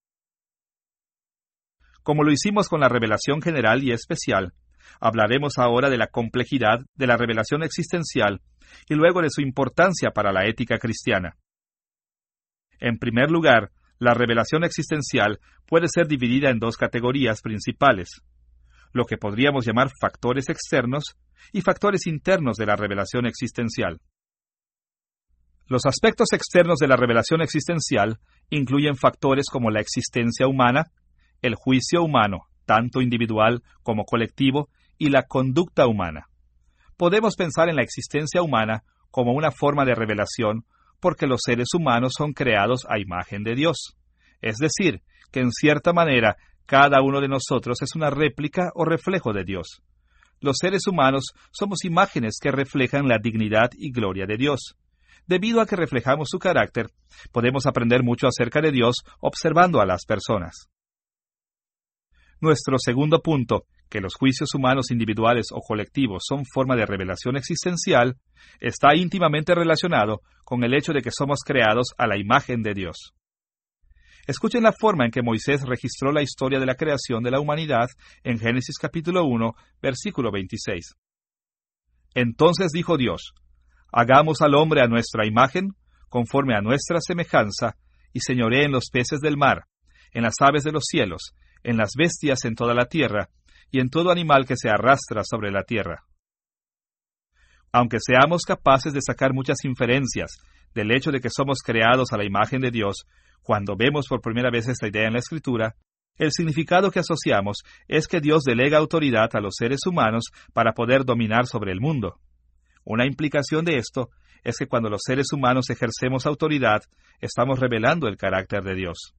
Como lo hicimos con la revelación general y especial, hablaremos ahora de la complejidad de la revelación existencial y luego de su importancia para la ética cristiana. En primer lugar, la revelación existencial puede ser dividida en dos categorías principales: lo que podríamos llamar factores externos y factores internos de la revelación existencial. Los aspectos externos de la revelación existencial incluyen factores como la existencia humana, el juicio humano, tanto individual como colectivo, y la conducta humana. Podemos pensar en la existencia humana como una forma de revelación porque los seres humanos son creados a imagen de Dios. Es decir, que en cierta manera cada uno de nosotros es una réplica o reflejo de Dios. Los seres humanos somos imágenes que reflejan la dignidad y gloria de Dios. Debido a que reflejamos su carácter, podemos aprender mucho acerca de Dios observando a las personas. Nuestro segundo punto, que los juicios humanos individuales o colectivos son forma de revelación existencial, está íntimamente relacionado con el hecho de que somos creados a la imagen de Dios. Escuchen la forma en que Moisés registró la historia de la creación de la humanidad en Génesis capítulo 1, versículo 26. Entonces dijo Dios: hagamos al hombre a nuestra imagen, conforme a nuestra semejanza, y señoree en los peces del mar, en las aves de los cielos, en las bestias en toda la tierra, y en todo animal que se arrastra sobre la tierra. Aunque seamos capaces de sacar muchas inferencias del hecho de que somos creados a la imagen de Dios, cuando vemos por primera vez esta idea en la Escritura, el significado que asociamos es que Dios delega autoridad a los seres humanos para poder dominar sobre el mundo. Una implicación de esto es que cuando los seres humanos ejercemos autoridad, estamos revelando el carácter de Dios.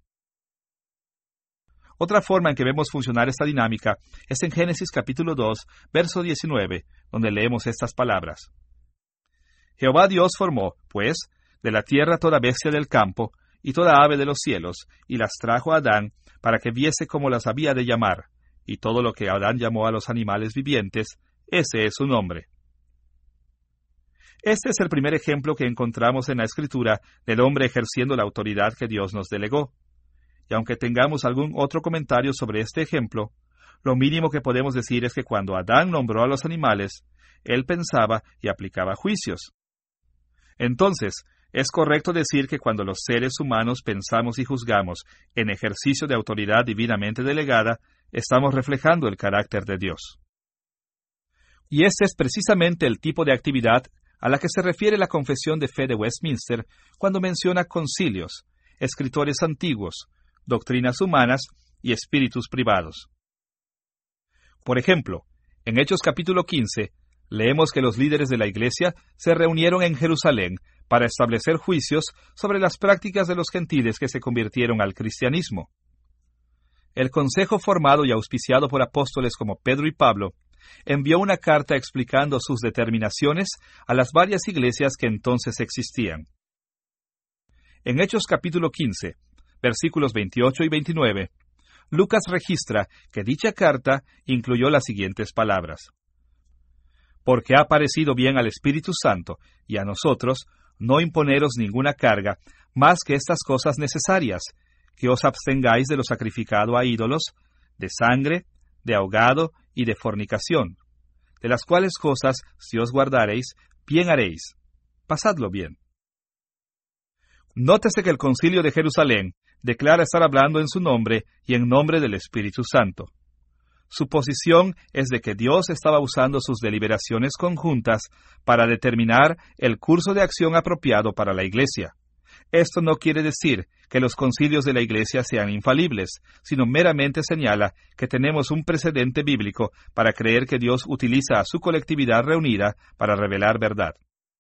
Otra forma en que vemos funcionar esta dinámica es en Génesis capítulo 2, verso 19, donde leemos estas palabras. Jehová Dios formó, pues, de la tierra toda bestia del campo y toda ave de los cielos, y las trajo a Adán para que viese cómo las había de llamar, y todo lo que Adán llamó a los animales vivientes, ese es su nombre. Este es el primer ejemplo que encontramos en la Escritura del hombre ejerciendo la autoridad que Dios nos delegó. Y aunque tengamos algún otro comentario sobre este ejemplo, lo mínimo que podemos decir es que cuando Adán nombró a los animales, él pensaba y aplicaba juicios. Entonces, es correcto decir que cuando los seres humanos pensamos y juzgamos en ejercicio de autoridad divinamente delegada, estamos reflejando el carácter de Dios. Y este es precisamente el tipo de actividad a la que se refiere la Confesión de Fe de Westminster cuando menciona concilios, escritores antiguos, doctrinas humanas y espíritus privados. Por ejemplo, en Hechos capítulo 15, leemos que los líderes de la Iglesia se reunieron en Jerusalén para establecer juicios sobre las prácticas de los gentiles que se convirtieron al cristianismo. El consejo formado y auspiciado por apóstoles como Pedro y Pablo envió una carta explicando sus determinaciones a las varias iglesias que entonces existían. En Hechos capítulo 15, versículos 28 y 29, Lucas registra que dicha carta incluyó las siguientes palabras: porque ha parecido bien al Espíritu Santo y a nosotros no imponeros ninguna carga más que estas cosas necesarias, que os abstengáis de lo sacrificado a ídolos, de sangre, de ahogado y de fornicación, de las cuales cosas, si os guardareis, bien haréis. Pasadlo bien. Nótese que el Concilio de Jerusalén declara estar hablando en su nombre y en nombre del Espíritu Santo. Su posición es de que Dios estaba usando sus deliberaciones conjuntas para determinar el curso de acción apropiado para la Iglesia. Esto no quiere decir que los concilios de la Iglesia sean infalibles, sino meramente señala que tenemos un precedente bíblico para creer que Dios utiliza a su colectividad reunida para revelar verdad.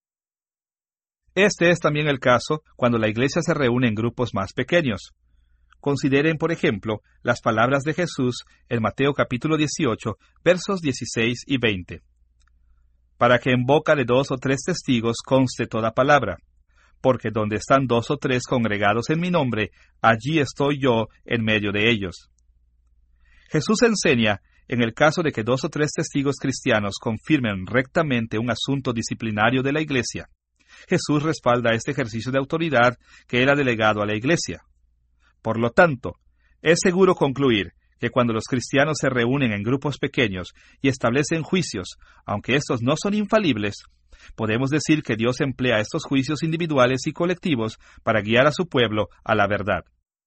Este es también el caso cuando la Iglesia se reúne en grupos más pequeños. consideren, por ejemplo, las palabras de Jesús en Mateo capítulo 18, versos 16 y 20. Para que en boca de 2 o 3 testigos conste toda palabra, porque donde están 2 o 3 congregados en mi nombre, allí estoy yo en medio de ellos. Jesús enseña, en el caso de que 2 o 3 testigos cristianos confirmen rectamente un asunto disciplinario de la Iglesia, Jesús respalda este ejercicio de autoridad que Él ha delegado a la Iglesia. Por lo tanto, es seguro concluir que cuando los cristianos se reúnen en grupos pequeños y establecen juicios, aunque estos no son infalibles, podemos decir que Dios emplea estos juicios individuales y colectivos para guiar a su pueblo a la verdad.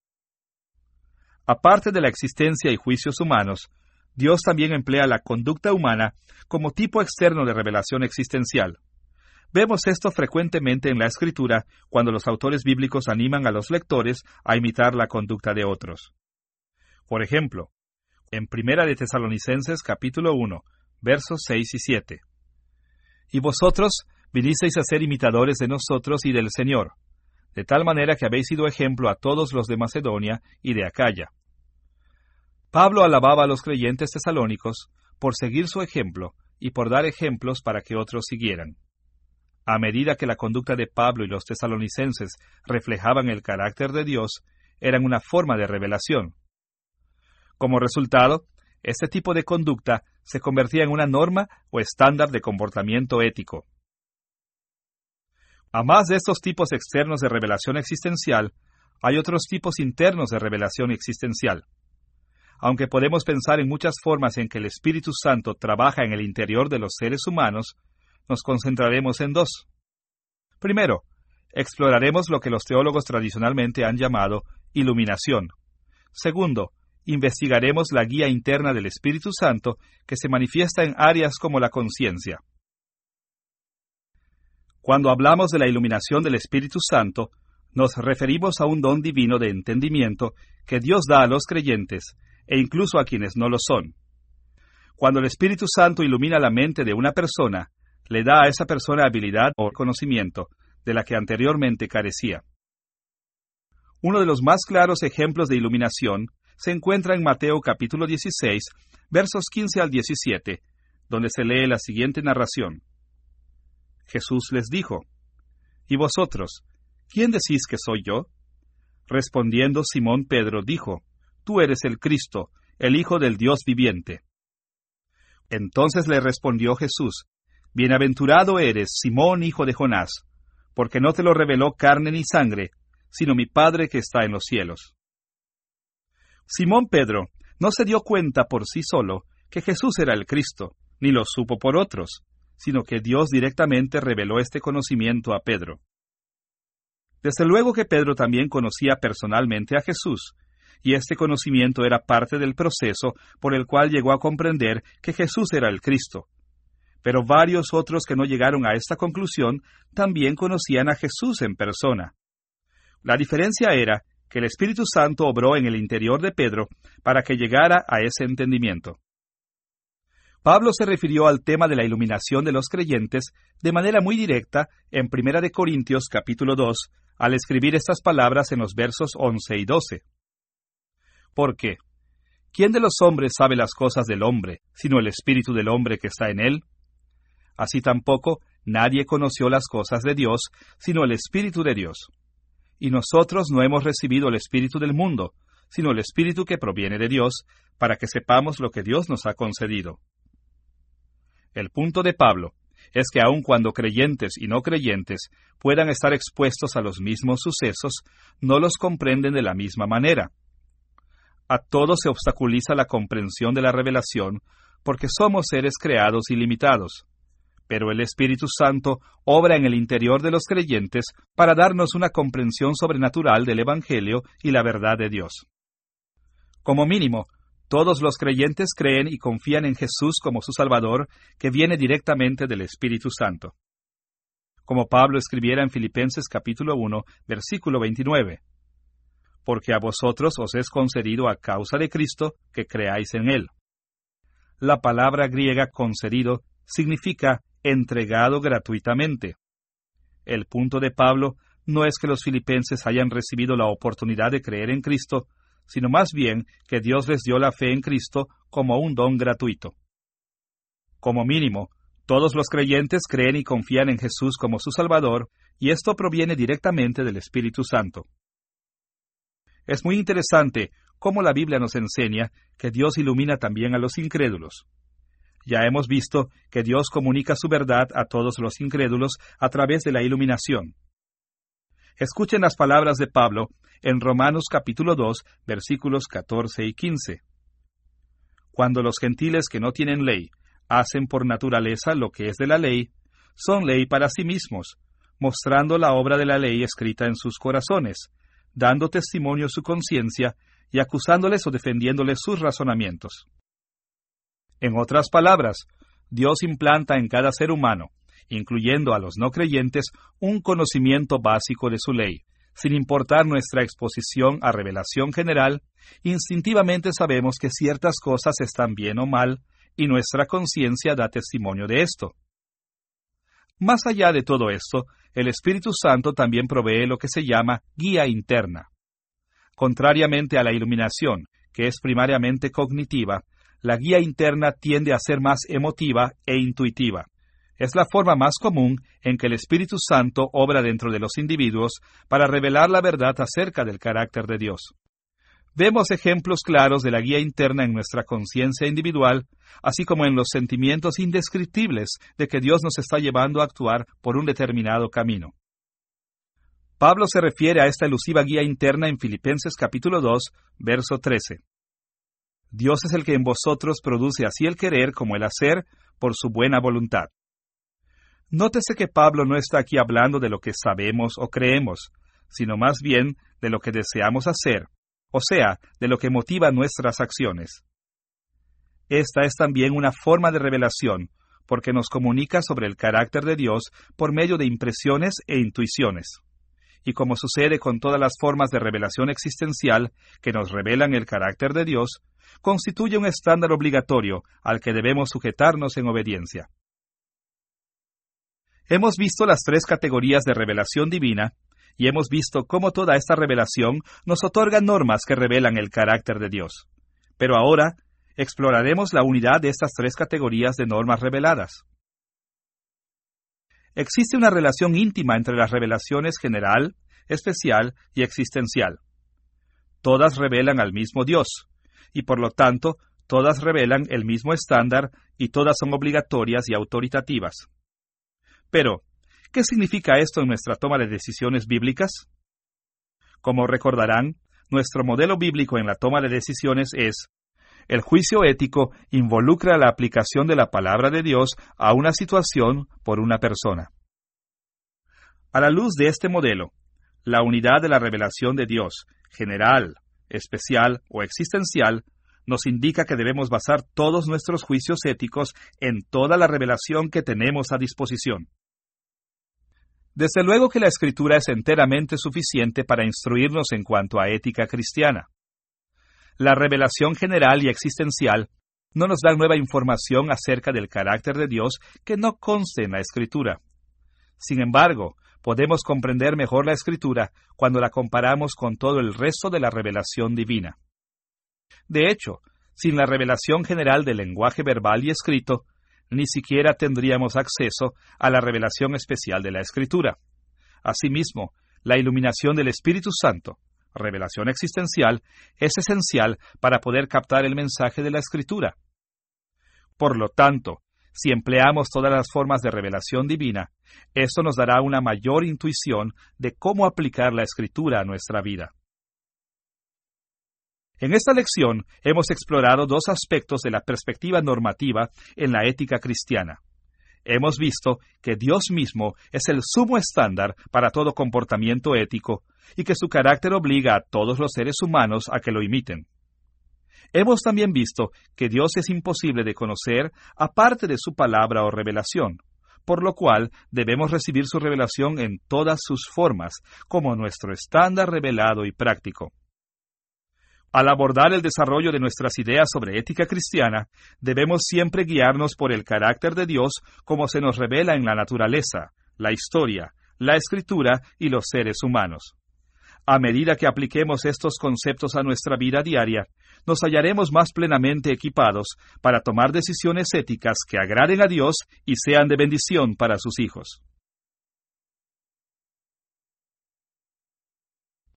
Aparte de la existencia y juicios humanos, Dios también emplea la conducta humana como tipo externo de revelación existencial. Vemos esto frecuentemente en la Escritura cuando los autores bíblicos animan a los lectores a imitar la conducta de otros. Por ejemplo, en 1 de Tesalonicenses capítulo 1, versos 6 y 7. Y vosotros vinisteis a ser imitadores de nosotros y del Señor, de tal manera que habéis sido ejemplo a todos los de Macedonia y de Acaya. Pablo alababa a los creyentes tesalónicos por seguir su ejemplo y por dar ejemplos para que otros siguieran. A medida que la conducta de Pablo y los tesalonicenses reflejaban el carácter de Dios, eran una forma de revelación. Como resultado, este tipo de conducta se convertía en una norma o estándar de comportamiento ético. A más de estos tipos externos de revelación existencial, hay otros tipos internos de revelación existencial. Aunque podemos pensar en muchas formas en que el Espíritu Santo trabaja en el interior de los seres humanos, nos concentraremos en 2. Primero, exploraremos lo que los teólogos tradicionalmente han llamado iluminación. Segundo, investigaremos la guía interna del Espíritu Santo que se manifiesta en áreas como la conciencia. Cuando hablamos de la iluminación del Espíritu Santo, nos referimos a un don divino de entendimiento que Dios da a los creyentes e incluso a quienes no lo son. Cuando el Espíritu Santo ilumina la mente de una persona, le da a esa persona habilidad o conocimiento de la que anteriormente carecía. Uno de los más claros ejemplos de iluminación se encuentra en Mateo capítulo 16, versos 15 al 17, donde se lee la siguiente narración. Jesús les dijo, ¿Y vosotros, quién decís que soy yo? Respondiendo Simón Pedro dijo, Tú eres el Cristo, el Hijo del Dios viviente. Entonces le respondió Jesús, Bienaventurado eres, Simón, hijo de Jonás, porque no te lo reveló carne ni sangre, sino mi Padre que está en los cielos. Simón Pedro no se dio cuenta por sí solo que Jesús era el Cristo, ni lo supo por otros, sino que Dios directamente reveló este conocimiento a Pedro. Desde luego que Pedro también conocía personalmente a Jesús, y este conocimiento era parte del proceso por el cual llegó a comprender que Jesús era el Cristo. Pero varios otros que no llegaron a esta conclusión también conocían a Jesús en persona. La diferencia era que el Espíritu Santo obró en el interior de Pedro para que llegara a ese entendimiento. Pablo se refirió al tema de la iluminación de los creyentes de manera muy directa en 1 de Corintios capítulo 2, al escribir estas palabras en los versos 11 y 12. ¿Por qué? ¿Quién de los hombres sabe las cosas del hombre, sino el espíritu del hombre que está en él? Así tampoco nadie conoció las cosas de Dios, sino el Espíritu de Dios. Y nosotros no hemos recibido el espíritu del mundo, sino el Espíritu que proviene de Dios, para que sepamos lo que Dios nos ha concedido. El punto de Pablo es que aun cuando creyentes y no creyentes puedan estar expuestos a los mismos sucesos, no los comprenden de la misma manera. A todos se obstaculiza la comprensión de la revelación, porque somos seres creados y limitados. Pero el Espíritu Santo obra en el interior de los creyentes para darnos una comprensión sobrenatural del Evangelio y la verdad de Dios. Como mínimo, todos los creyentes creen y confían en Jesús como su Salvador, que viene directamente del Espíritu Santo. Como Pablo escribiera en Filipenses capítulo 1, versículo 29. Porque a vosotros os es concedido a causa de Cristo que creáis en Él. La palabra griega concedido significa entregado gratuitamente. El punto de Pablo no es que los filipenses hayan recibido la oportunidad de creer en Cristo, sino más bien que Dios les dio la fe en Cristo como un don gratuito. Como mínimo, todos los creyentes creen y confían en Jesús como su Salvador, y esto proviene directamente del Espíritu Santo. Es muy interesante cómo la Biblia nos enseña que Dios ilumina también a los incrédulos. Ya hemos visto que Dios comunica su verdad a todos los incrédulos a través de la iluminación. Escuchen las palabras de Pablo en Romanos capítulo 2, versículos 14 y 15. Cuando los gentiles que no tienen ley hacen por naturaleza lo que es de la ley, son ley para sí mismos, mostrando la obra de la ley escrita en sus corazones, dando testimonio su conciencia y acusándoles o defendiéndoles sus razonamientos. En otras palabras, Dios implanta en cada ser humano, incluyendo a los no creyentes, un conocimiento básico de su ley. Sin importar nuestra exposición a revelación general, instintivamente sabemos que ciertas cosas están bien o mal, y nuestra conciencia da testimonio de esto. Más allá de todo esto, el Espíritu Santo también provee lo que se llama guía interna. Contrariamente a la iluminación, que es primariamente cognitiva, la guía interna tiende a ser más emotiva e intuitiva. Es la forma más común en que el Espíritu Santo obra dentro de los individuos para revelar la verdad acerca del carácter de Dios. Vemos ejemplos claros de la guía interna en nuestra conciencia individual, así como en los sentimientos indescriptibles de que Dios nos está llevando a actuar por un determinado camino. Pablo se refiere a esta elusiva guía interna en Filipenses capítulo 2, verso 13. Dios es el que en vosotros produce así el querer como el hacer por su buena voluntad. Nótese que Pablo no está aquí hablando de lo que sabemos o creemos, sino más bien de lo que deseamos hacer, o sea, de lo que motiva nuestras acciones. Esta es también una forma de revelación, porque nos comunica sobre el carácter de Dios por medio de impresiones e intuiciones. Y como sucede con todas las formas de revelación existencial que nos revelan el carácter de Dios, constituye un estándar obligatorio al que debemos sujetarnos en obediencia. Hemos visto las tres categorías de revelación divina, y hemos visto cómo toda esta revelación nos otorga normas que revelan el carácter de Dios. Pero ahora exploraremos la unidad de estas tres categorías de normas reveladas. Existe una relación íntima entre las revelaciones general, especial y existencial. Todas revelan al mismo Dios, y por lo tanto, todas revelan el mismo estándar y todas son obligatorias y autoritativas. Pero, ¿qué significa esto en nuestra toma de decisiones bíblicas? Como recordarán, nuestro modelo bíblico en la toma de decisiones es: el juicio ético involucra la aplicación de la palabra de Dios a una situación por una persona. A la luz de este modelo, la unidad de la revelación de Dios, general, especial o existencial, nos indica que debemos basar todos nuestros juicios éticos en toda la revelación que tenemos a disposición. Desde luego que la Escritura es enteramente suficiente para instruirnos en cuanto a ética cristiana. La revelación general y existencial no nos da nueva información acerca del carácter de Dios que no conste en la Escritura. Sin embargo, podemos comprender mejor la Escritura cuando la comparamos con todo el resto de la revelación divina. De hecho, sin la revelación general del lenguaje verbal y escrito, ni siquiera tendríamos acceso a la revelación especial de la Escritura. Asimismo, la iluminación del Espíritu Santo, revelación existencial, es esencial para poder captar el mensaje de la Escritura. Por lo tanto, si empleamos todas las formas de revelación divina, esto nos dará una mayor intuición de cómo aplicar la Escritura a nuestra vida. En esta lección hemos explorado dos aspectos de la perspectiva normativa en la ética cristiana. Hemos visto que Dios mismo es el sumo estándar para todo comportamiento ético y que su carácter obliga a todos los seres humanos a que lo imiten. Hemos también visto que Dios es imposible de conocer aparte de su palabra o revelación, por lo cual debemos recibir su revelación en todas sus formas, como nuestro estándar revelado y práctico. Al abordar el desarrollo de nuestras ideas sobre ética cristiana, debemos siempre guiarnos por el carácter de Dios como se nos revela en la naturaleza, la historia, la Escritura y los seres humanos. A medida que apliquemos estos conceptos a nuestra vida diaria, nos hallaremos más plenamente equipados para tomar decisiones éticas que agraden a Dios y sean de bendición para sus hijos.